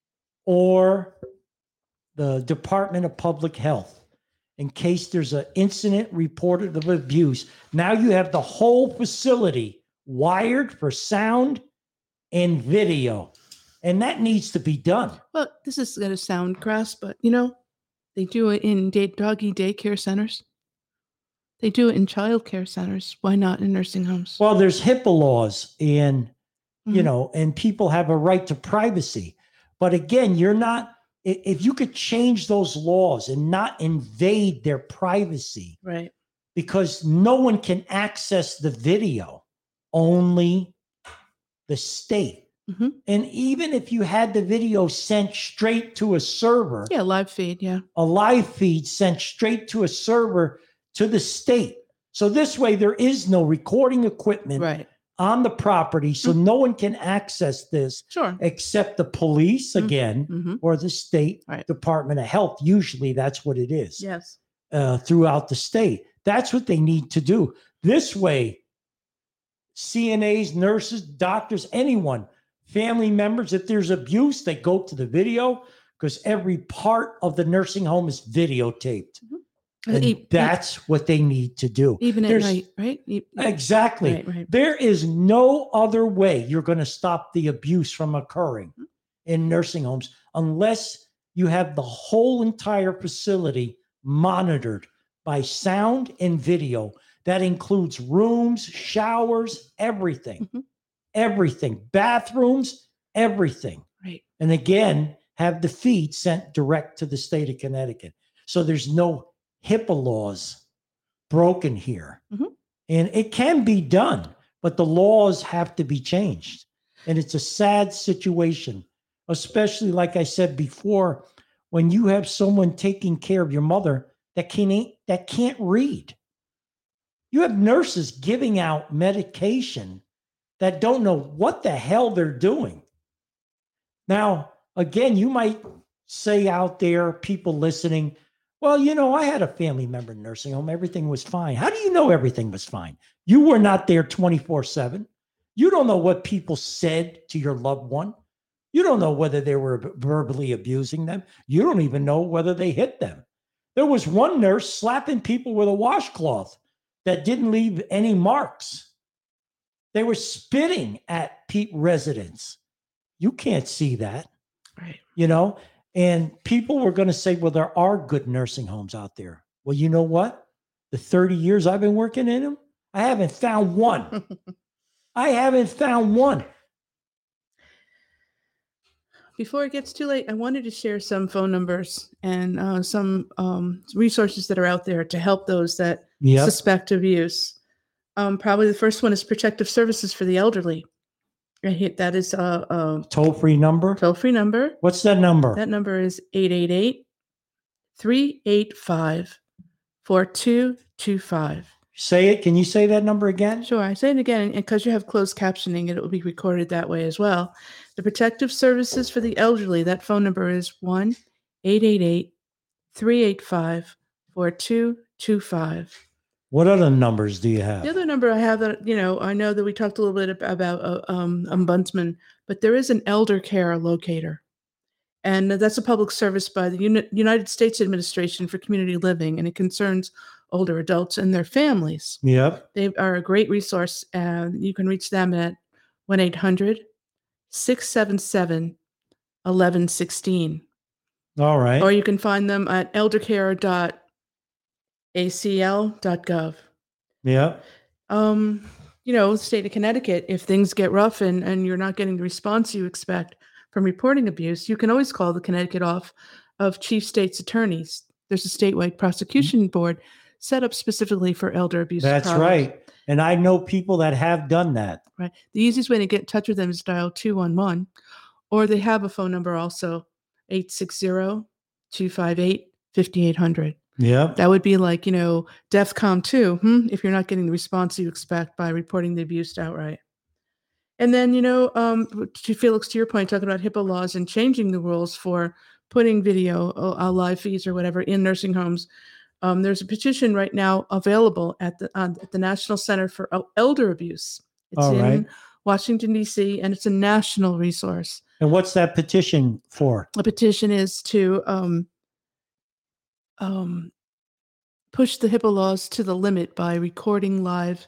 or the Department of Public Health, in case there's an incident reported of abuse. Now you have the whole facility wired for sound and video, and that needs to be done.
Well, this is going to sound crass, but you know, they do it in day, doggy daycare centers. They do it in child care centers. Why not in nursing homes?
Well, there's HIPAA laws, and
Mhm.
you know, and people have a right to privacy. But again, you're not, i- if you could change those laws and not invade their privacy,
Right.
because no one can access the video, only the state.
Mhm.
And even if you had the video sent straight to a server,
Yeah, live feed. Yeah.
a live feed sent straight to a server to the state. So this way, there is no recording equipment
Right.
on the property. So no one can access this
Sure.
except the police
Mm.
again,
Mm-hmm.
or the state
Right.
Department of Health. Usually that's what it is.
Yes.
Uh, throughout the state. That's what they need to do. This way, C N As, nurses, doctors, anyone, family members, if there's abuse, they go to the video, because every part of the nursing home is videotaped. And
E- e-
that's what they need to do.
even at
there's-
night, right? E-
Exactly.
Right. Right.
There is no other way you're going to stop the abuse from occurring in nursing homes unless you have the whole entire facility monitored by sound and video. That includes rooms, showers, everything,
Mhm.
everything, bathrooms, everything.
Right.
And again, have the feed sent direct to the state of Connecticut. So there's no HIPAA laws broken here.
Mhm.
And it can be done, but the laws have to be changed. And it's a sad situation, especially like I said before, when you have someone taking care of your mother that can't, that can't read. You have nurses giving out medication that don't know what the hell they're doing. Now, again, you might say out there, people listening, well, you know, I had a family member in nursing home. Everything was fine. How do you know everything was fine? You were not there twenty-four seven. You don't know what people said to your loved one. You don't know whether they were verbally abusing them. You don't even know whether they hit them. There was one nurse slapping people with a washcloth that didn't leave any marks. They were spitting at Pete residents. You can't see that,
Right.
you know? And people were going to say, well, there are good nursing homes out there. Well, you know what? The thirty years I've been working in them, I haven't found one. I haven't found one.
Before it gets too late, I wanted to share some phone numbers and uh, some um, resources that are out there to help those that
Yep.
suspect abuse. Um, probably the first one is Protective Services for the Elderly. I hit that is a, a
Toll free number.
toll free number.
What's that number?
That number is eight eight eight, three eight five, four two two five.
Say it. Can you say that number again?
Sure, I say it again, and because you have closed captioning, it will be recorded that way as well. The Protective Services for the Elderly, that phone number is one eight eight eight, three eight five, four two two five.
What other numbers do you have?
The other number I have that, you know, I know that we talked a little bit ab- about uh, um, ombudsman, but there is an elder care locator. And that's a public service by the Uni- United States Administration for Community Living, and it concerns older adults and their families.
Yep.
They are a great resource, and you can reach them at one eight hundred, six seven seven, eleven sixteen.
All right.
Or you can find them at eldercare dot a c l dot gov.
Yep.
Um, you know, state of Connecticut, if things get rough and, and you're not getting the response you expect from reporting abuse, you can always call the Connecticut Office of Chief State's Attorneys. There's a statewide prosecution board set up specifically for elder abuse.
That's
problems.
right. And I know people that have done that.
Right. The easiest way to get in touch with them is dial two one one, or they have a phone number also, eight six zero, two five eight, five eight zero zero.
Yep.
That would be like, you know, DEFCON two, hmm, if you're not getting the response you expect by reporting the abuse outright. And then, you know, um, to Felix, to your point, talking about HIPAA laws and changing the rules for putting video, uh, live feeds or whatever in nursing homes. Um, there's a petition right now available at the uh, at the National Center for Elder Abuse. It's
All
in
right.
Washington, D C, and it's a national resource.
And what's that petition for?
A petition is to um, um, push the HIPAA laws to the limit by recording live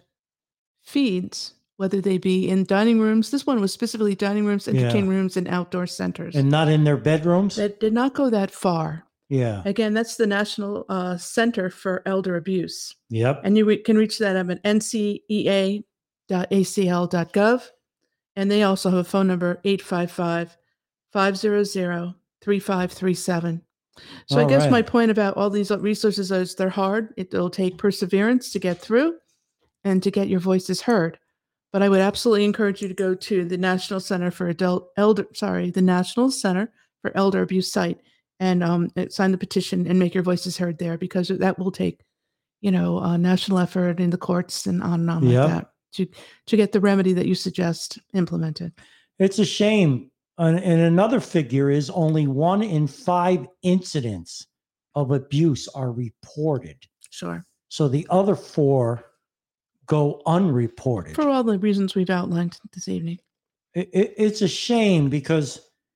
feeds, whether they be in dining rooms. This one was specifically dining rooms, entertainment
Yeah.
rooms, and outdoor centers.
And not in their bedrooms?
That did not go that far.
Yeah.
Again, that's the National uh, Center for Elder Abuse.
Yep.
And you re- can reach that at N C E A dot A C L dot gov. And they also have a phone number, eight five five, five zero zero, three five three seven. So I
All
guess
right.
my point about all these resources is they're hard. It'll take perseverance to get through and to get your voices heard. But I would absolutely encourage you to go to the National Center for Adult Elder, sorry, the National Center for Elder Abuse site and um, sign the petition and make your voices heard there, because that will take, you know, a national effort in the courts and on and on
Yep.
like that to to get the remedy that you suggest implemented.
It's a shame. And and another figure is only one in five incidents of abuse are reported.
Sure.
So the other four go unreported.
For all the reasons we've outlined this evening.
It, it, it's a shame because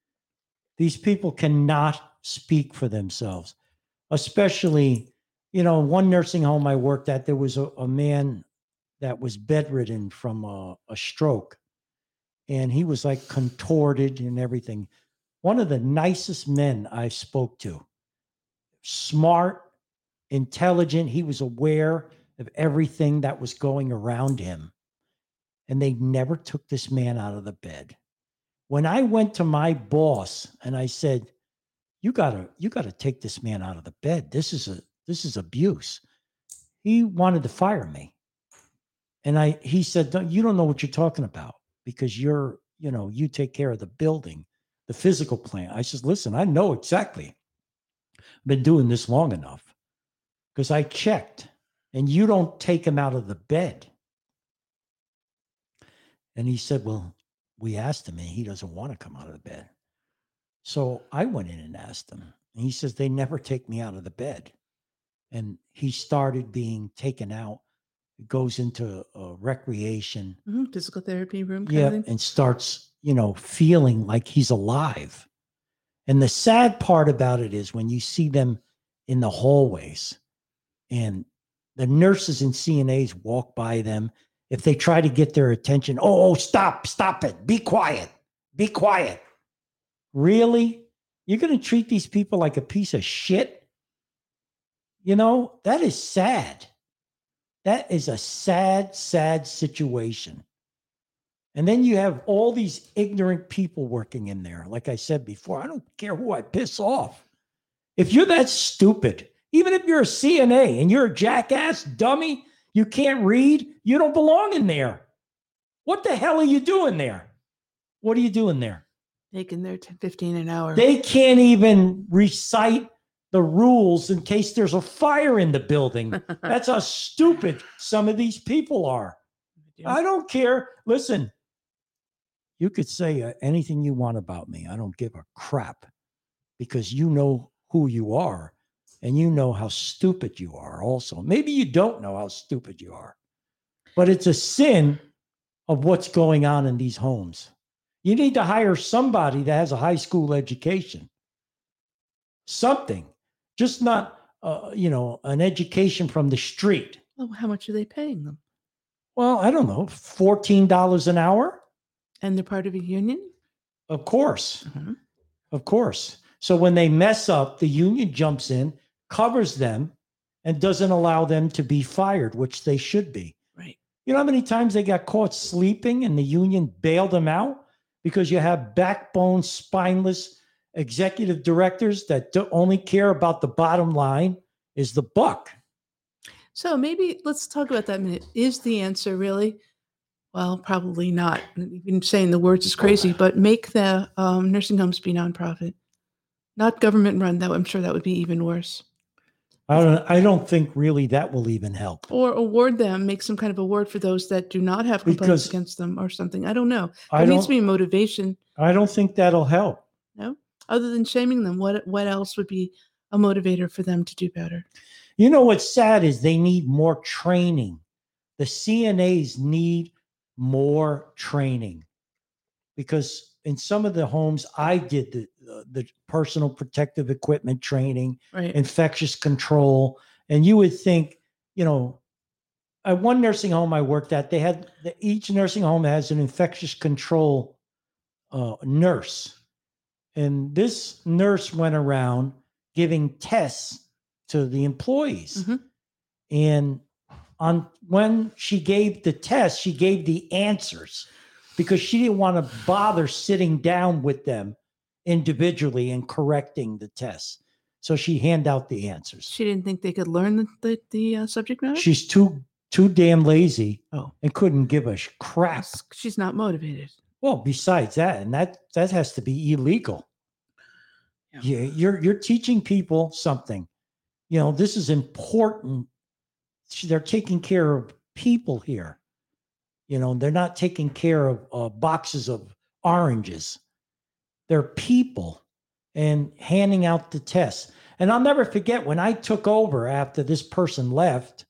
these people cannot speak for themselves, especially, you know, one nursing home I worked at, there was a, a man that was bedridden from a, a stroke, and he was like contorted and everything. One of the nicest men I spoke to, smart, intelligent. He was aware of everything that was going around him. And they never took this man out of the bed. When I went to my boss and I said, you gotta, you gotta take this man out of the bed. This is a, this is abuse. He wanted to fire me. And I, he said, don't, you don't know what you're talking about, because you're, you know, you take care of the building, the physical plant. I said, listen, I know exactly. I've been doing this long enough, because I checked, and you don't take him out of the bed. And he said, well, we asked him and he doesn't want to come out of the bed. So I went in and asked him, and he says, they never take me out of the bed. And he started being taken out. It goes into a recreation.
Mm-hmm. Physical therapy room. Kind
Yeah.
of thing.
And starts, you know, feeling like he's alive. And the sad part about it is when you see them in the hallways and the nurses and C N As walk by them, if they try to get their attention, oh, oh, stop, stop it. Be quiet. Be quiet. Really? You're going to treat these people like a piece of shit? You know, that is sad. That is a sad, sad situation. And then you have all these ignorant people working in there. Like I said before, I don't care who I piss off. If you're that stupid, even if you're a C N A and you're a jackass dummy, you can't read, you don't belong in there. What the hell are you doing there? What are you doing there?
Making their ten, fifteen an hour.
They can't even recite the rules in case there's a fire in the building. That's how stupid some of these people are. I don't care. Listen, you could say uh, anything you want about me. I don't give a crap because you know who you are and you know how stupid you are also. Maybe you don't know how stupid you are, but it's a sin of what's going on in these homes. You need to hire somebody that has a high school education. Something, just not, uh, you know, an education from the street.
Well, how much are they paying them?
Well, I don't know, fourteen dollars an hour?
And they're part of a union?
Of course.
Mm-hmm.
Of course. So when they mess up, the union jumps in, covers them, and doesn't allow them to be fired, which they should be.
Right.
You know how many times they got caught sleeping and the union bailed them out? Because you have backbone, spineless executive directors that do only care about the bottom line is the buck.
So maybe let's talk about that a minute. Is the answer really? Well, probably not. Even saying the words is crazy, but make the um, nursing homes be nonprofit, not government run. That I'm sure that would be even worse.
I don't. I don't think really that will even help.
Or award them, make some kind of award for those that do not have complaints
Because
against them, or something. I don't know.
I
There needs to
don't.
be motivation.
I don't think that'll help.
No, other than shaming them, what what else would be a motivator for them to do better?
You know what's sad is they need more training. The C N As need more training because in some of the homes I did the uh, the personal protective equipment training,
Right.
infectious control, and you would think, you know, at one nursing home I worked at, they had the, each nursing home has an infectious control uh, nurse, and this nurse went around giving tests to the employees,
Mhm.
and on when she gave the test, she gave the answers because she didn't want to bother sitting down with them individually and correcting the tests. So she handed out the answers.
She didn't think they could learn the the, the uh, subject matter.
She's too too damn lazy
Oh.
and couldn't give a sh- crap.
She's not motivated.
Well, besides that, and that that has to be illegal.
Yeah.
Yeah, you're you're teaching people something. You know, this is important. They're taking care of people here. You know, they're not taking care of uh, boxes of oranges. They're people and handing out the tests. And I'll never forget when I took over after this person left,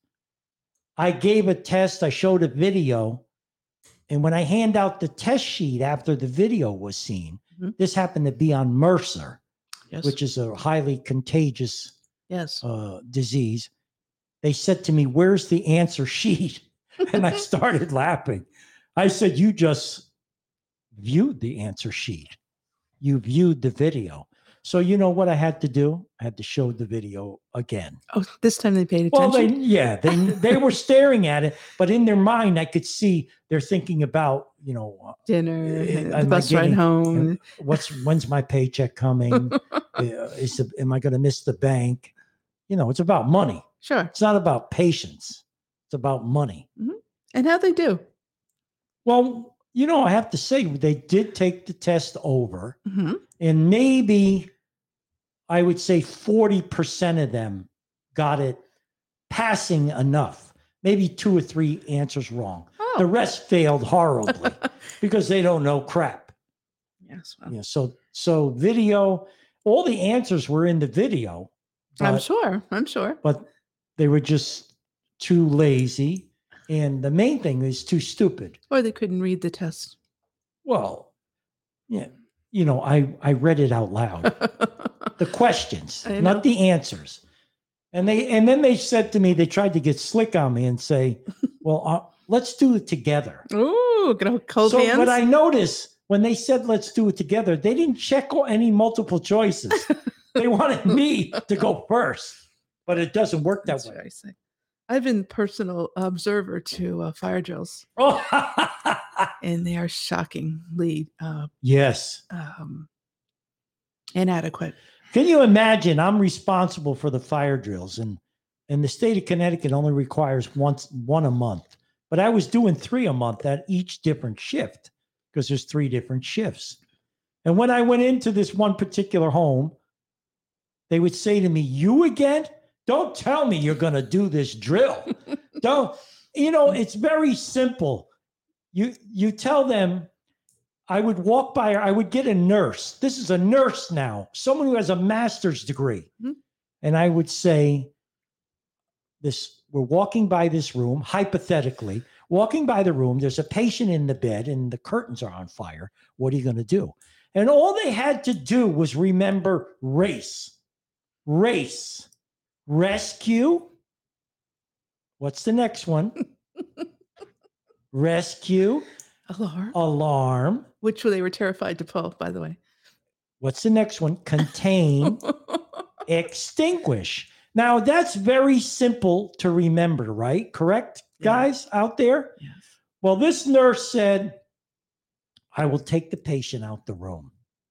I gave a test, I showed a video. And when I hand out the test sheet after the video was seen,
Mhm.
this happened to be on MRSA,
Yes.
which is a highly contagious
yes.
uh, disease. They said to me, "Where's the answer sheet?" And I started laughing. I said, "You just viewed the answer sheet. You viewed the video." So you know what I had to do? I had to show the video again.
Oh, this time they paid
Well, they,
attention.
yeah, they they were staring at it, but in their mind, I could see they're thinking about, you know, uh,
Dinner,
am
the
I
bus ride
getting-
home.
what's when's my paycheck coming? Uh, is the, am I going to miss the bank? You know, it's about money.
Sure.
It's not about patience. It's about money.
And how they do?
Well, you know, I have to say they did take the test over,
hmm
and maybe I would say forty percent of them got it passing enough. Maybe two or three answers wrong.
Oh.
The rest failed horribly because they don't know crap.
Yes. Well,
You know, so so video, all the answers were in the video,
I'm
but,
sure. I'm sure.
but they were just too lazy. And the main thing is too stupid.
Or they couldn't read the test.
Well, yeah, you know, I, I read it out loud. The questions,
I know.
not the answers. And they and then they said to me, they tried to get slick on me and say, well, uh, let's do it together.
Ooh, get a cold
So,
hands.
but I noticed when they said, let's do it together, they didn't check o- any multiple choices. They wanted me to go first, but it doesn't work that
That's
way.
very sick. I've been personal observer to uh, fire drills,
Oh,
and they are shockingly uh,
yes.
um, inadequate.
Can you imagine? I'm responsible for the fire drills, and and the state of Connecticut only requires once one a month. But I was doing three a month at each different shift because there's three different shifts. And when I went into this one particular home, they would say to me, "You again? Don't tell me you're going to do this drill. Don't." You know, it's very simple. You you tell them. I would walk by her. I would get a nurse. This is a nurse now, someone who has a master's degree.
Mm-hmm.
And I would say, this, we're walking by this room, hypothetically, walking by the room, there's a patient in the bed and the curtains are on fire. What are you going to do? And all they had to do was remember race, race, rescue. What's the next one? Rescue.
Alarm.
Alarm.
Which they were terrified to pull, by the way.
What's the next one? Contain, extinguish. Now, that's very simple to remember, right? Correct, guys
Yeah.
out there?
Yes.
Well, this nurse said, I will take the patient out the room.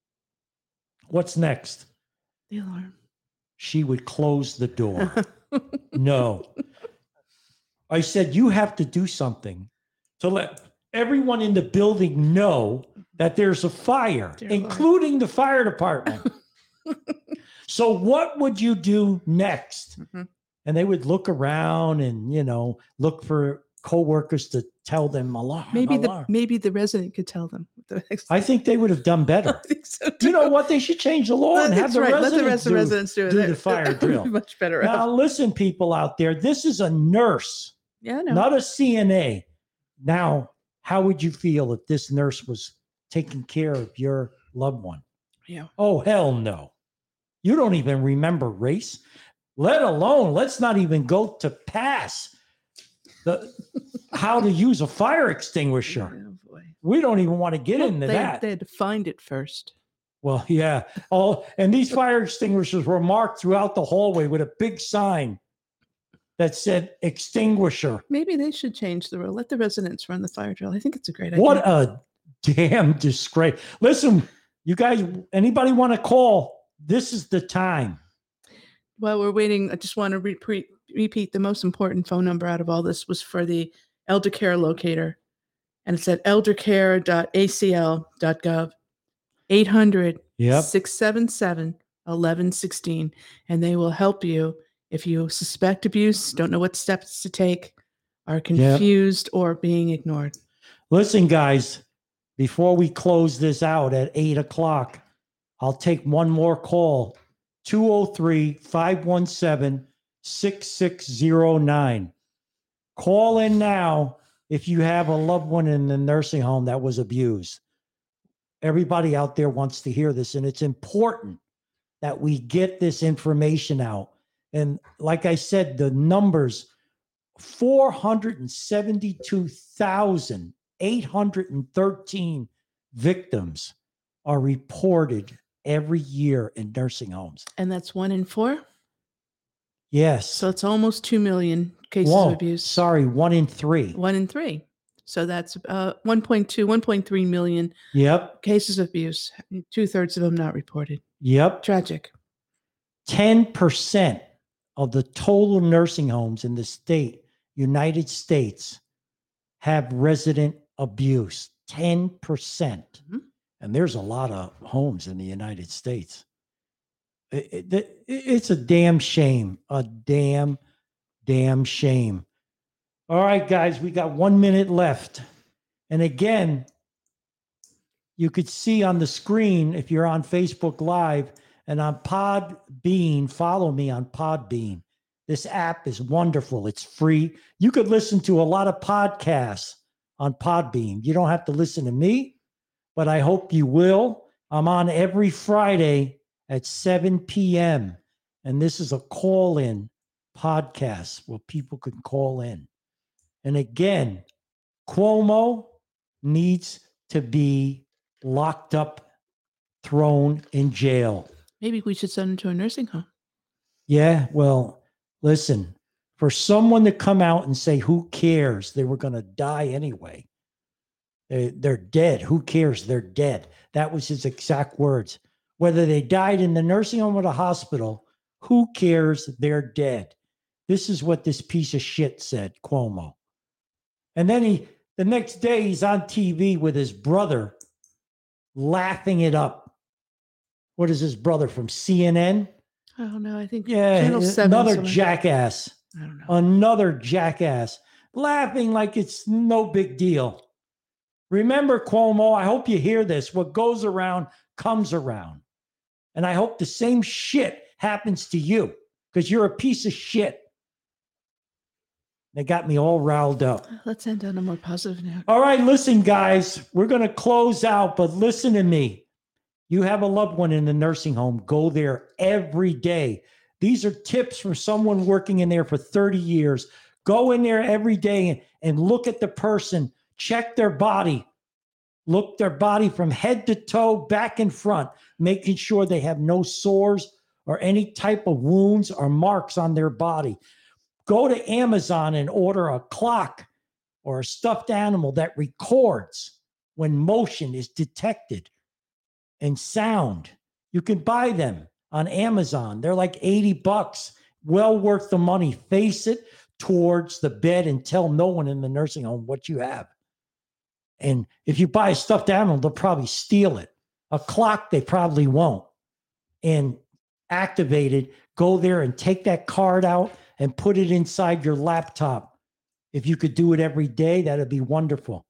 What's next?
The alarm.
She would close the door. No. I said, you have to do something to let everyone in the building know that there's a fire,
Dear
including Lord. The fire department. So what would you do next?
Mm-hmm.
And they would look around and, you know, look for coworkers to tell them alarm.
Maybe
alarm.
the maybe the resident could tell them. The next
I think they would have done better.
I think so
You
too.
know what? They should change the law and have
That's
the
right. Let
residents,
the rest of
do,
the residents do, it.
do
That-
the fire
that would be
drill.
Much better.
Now, listen, people out there, this is a nurse,
yeah, no.
not a C N A. Now, how would you feel if this nurse was taking care of your loved one?
Yeah.
Oh, hell no. You don't even remember race, let alone, let's not even go to pass the how to use a fire extinguisher.
Oh, boy.
We don't even want to get
Well,
into
they,
that.
They had to find it first.
Well, yeah. All and these fire extinguishers were marked throughout the hallway with a big sign that said extinguisher.
Maybe they should change the rule. Let the residents run the fire drill. I think it's a great idea.
What a damn disgrace. Listen, you guys, anybody want to call? This is the time.
While we're waiting, I just want to re- pre- repeat the most important phone number out of all this was for the elder care locator. And it's at eldercare dot a c l dot gov, eight hundred,
Yep.
six seven seven, one one one six. And they will help you if you suspect abuse, don't know what steps to take, are confused or being ignored.
Listen, guys, before we close this out at eight o'clock, I'll take one more call. two oh three, five one seven, six six zero nine. Call in now if you have a loved one in the nursing home that was abused. Everybody out there wants to hear this, and it's important that we get this information out. And like I said, the numbers, four hundred seventy-two thousand eight hundred thirteen victims are reported every year in nursing homes.
And that's one in four.
Yes.
So it's almost two million cases
Whoa,
of abuse.
sorry, one in three.
One in three. So that's uh, one point two, one point three million
Yep.
cases of abuse. Two thirds of them not reported.
Yep.
Tragic.
ten percent of the total nursing homes in the state, United States, have resident abuse. ten percent.
Mhm.
And there's a lot of homes in the United States. It- it- it's a damn shame. A damn, damn shame. All right, guys, we got one minute left. And again, you could see on the screen if you're on Facebook Live and on Podbean, follow me on Podbean. This app is wonderful. It's free. You could listen to a lot of podcasts on Podbean. You don't have to listen to me, but I hope you will. I'm on every Friday at seven p.m. And this is a call-in podcast where people can call in. And again, Cuomo needs to be locked up, thrown in jail.
Maybe we should send them to a nursing home.
Yeah, well, listen, For someone to come out and say, who cares? They were going to die anyway. They, they're dead. Who cares? They're dead. That was his exact words. Whether they died in the nursing home or the hospital, who cares? They're dead. This is what this piece of shit said, Cuomo. And then he, the next day, he's on T V with his brother laughing it up. What is his brother from C N N?
I don't know. I think
Yeah,
Channel seven.
another
something.
jackass.
I don't know.
Another jackass. Laughing like it's no big deal. Remember, Cuomo, I hope you hear this. What goes around comes around. And I hope the same shit happens to you because you're a piece of shit. They got me all riled up.
Let's end on a more positive note.
All right, listen, guys, we're going to close out, but listen to me. You have a loved one in the nursing home. Go there every day. These are tips from someone working in there for thirty years. Go in there every day and, and look at the person. Check their body. Look their body from head to toe, back and front, making sure they have no sores or any type of wounds or marks on their body. Go to Amazon and order a clock or a stuffed animal that records when motion is detected and sound. You can buy them on Amazon. They're like eighty bucks. Well worth the money. Face it towards the bed and tell no one in the nursing home what you have. And if you buy a stuffed animal, they'll probably steal it. A clock, they probably won't. And activate it. Go there and take that card out and put it inside your laptop. If you could do it every day, that'd be wonderful.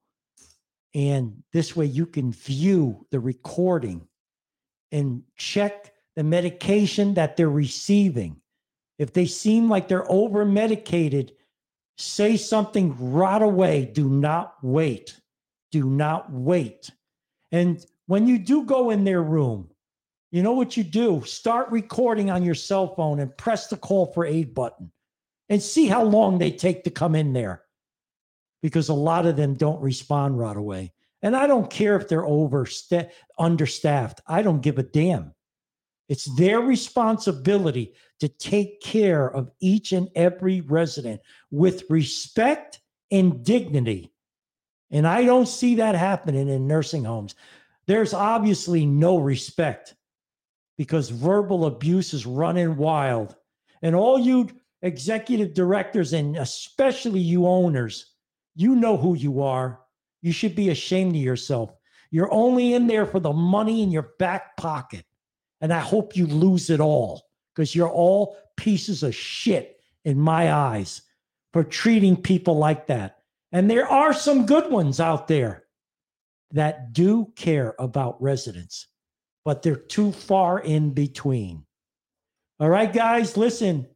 And this way you can view the recording and check the medication that they're receiving. If they seem like they're over medicated, say something right away. Do not wait. Do not wait. And when you do go in their room, you know what you do? Start recording on your cell phone and press the call for aid button and see how long they take to come in there. Because a lot of them don't respond right away. And I don't care if they're over understaffed. I don't give a damn. It's their responsibility to take care of each and every resident with respect and dignity. And I don't see that happening in nursing homes. There's obviously no respect because verbal abuse is running wild. And all you executive directors, and especially you owners, you know who you are. You should be ashamed of yourself. You're only in there for the money in your back pocket. And I hope you lose it all because you're all pieces of shit in my eyes for treating people like that. And there are some good ones out there that do care about residents, but they're too far in between. All right, guys, listen.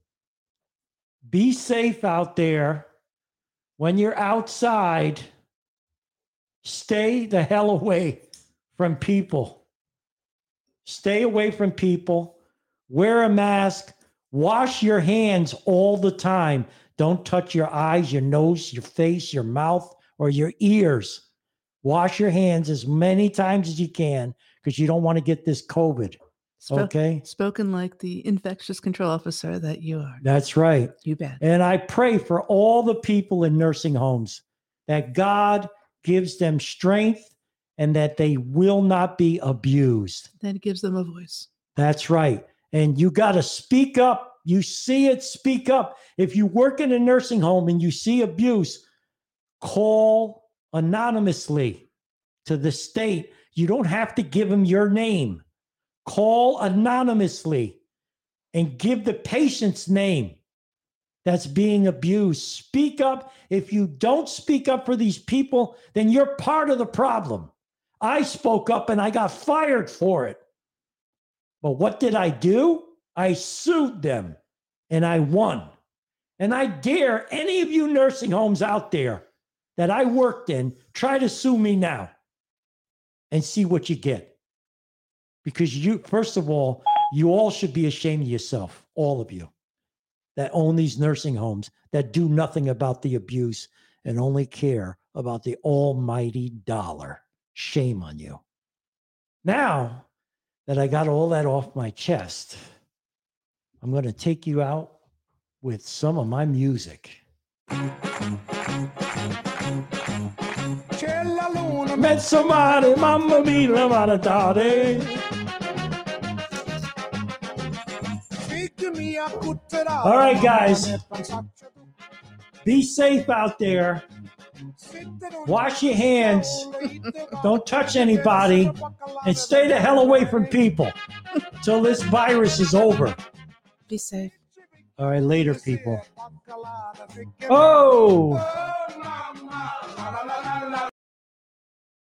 Be safe out there. When you're outside, stay the hell away from people. Stay away from people. Wear a mask. Wash your hands all the time. Don't touch your eyes, your nose, your face, your mouth, or your ears. Wash your hands as many times as you can because you don't want to get this COVID.
Spo-
Okay?
Spoken like the infectious control officer that you are.
That's right.
You bet.
And I pray for all the people in nursing homes that God gives them strength and that they will not be abused.
That gives them a voice.
That's right. And you got to speak up. You see it, speak up. If you work in a nursing home and you see abuse, call anonymously to the state. You don't have to give them your name. Call anonymously and give the patient's name that's being abused. Speak up. If you don't speak up for these people, then you're part of the problem. I spoke up and I got fired for it. But what did I do? I sued them and I won. And I dare any of you nursing homes out there that I worked in, try to sue me now and see what you get. Because you, first of all, you all should be ashamed of yourself, all of you that own these nursing homes that do nothing about the abuse and only care about the almighty dollar. Shame on you. Now that I got all that off my chest, I'm going to take you out with some of my music. Met somebody, mamma mia, la tarde. All right, guys. Be safe out there. Wash your hands. Don't touch anybody. And stay the hell away from people till this virus is over.
Be safe.
All right, later, people. Oh!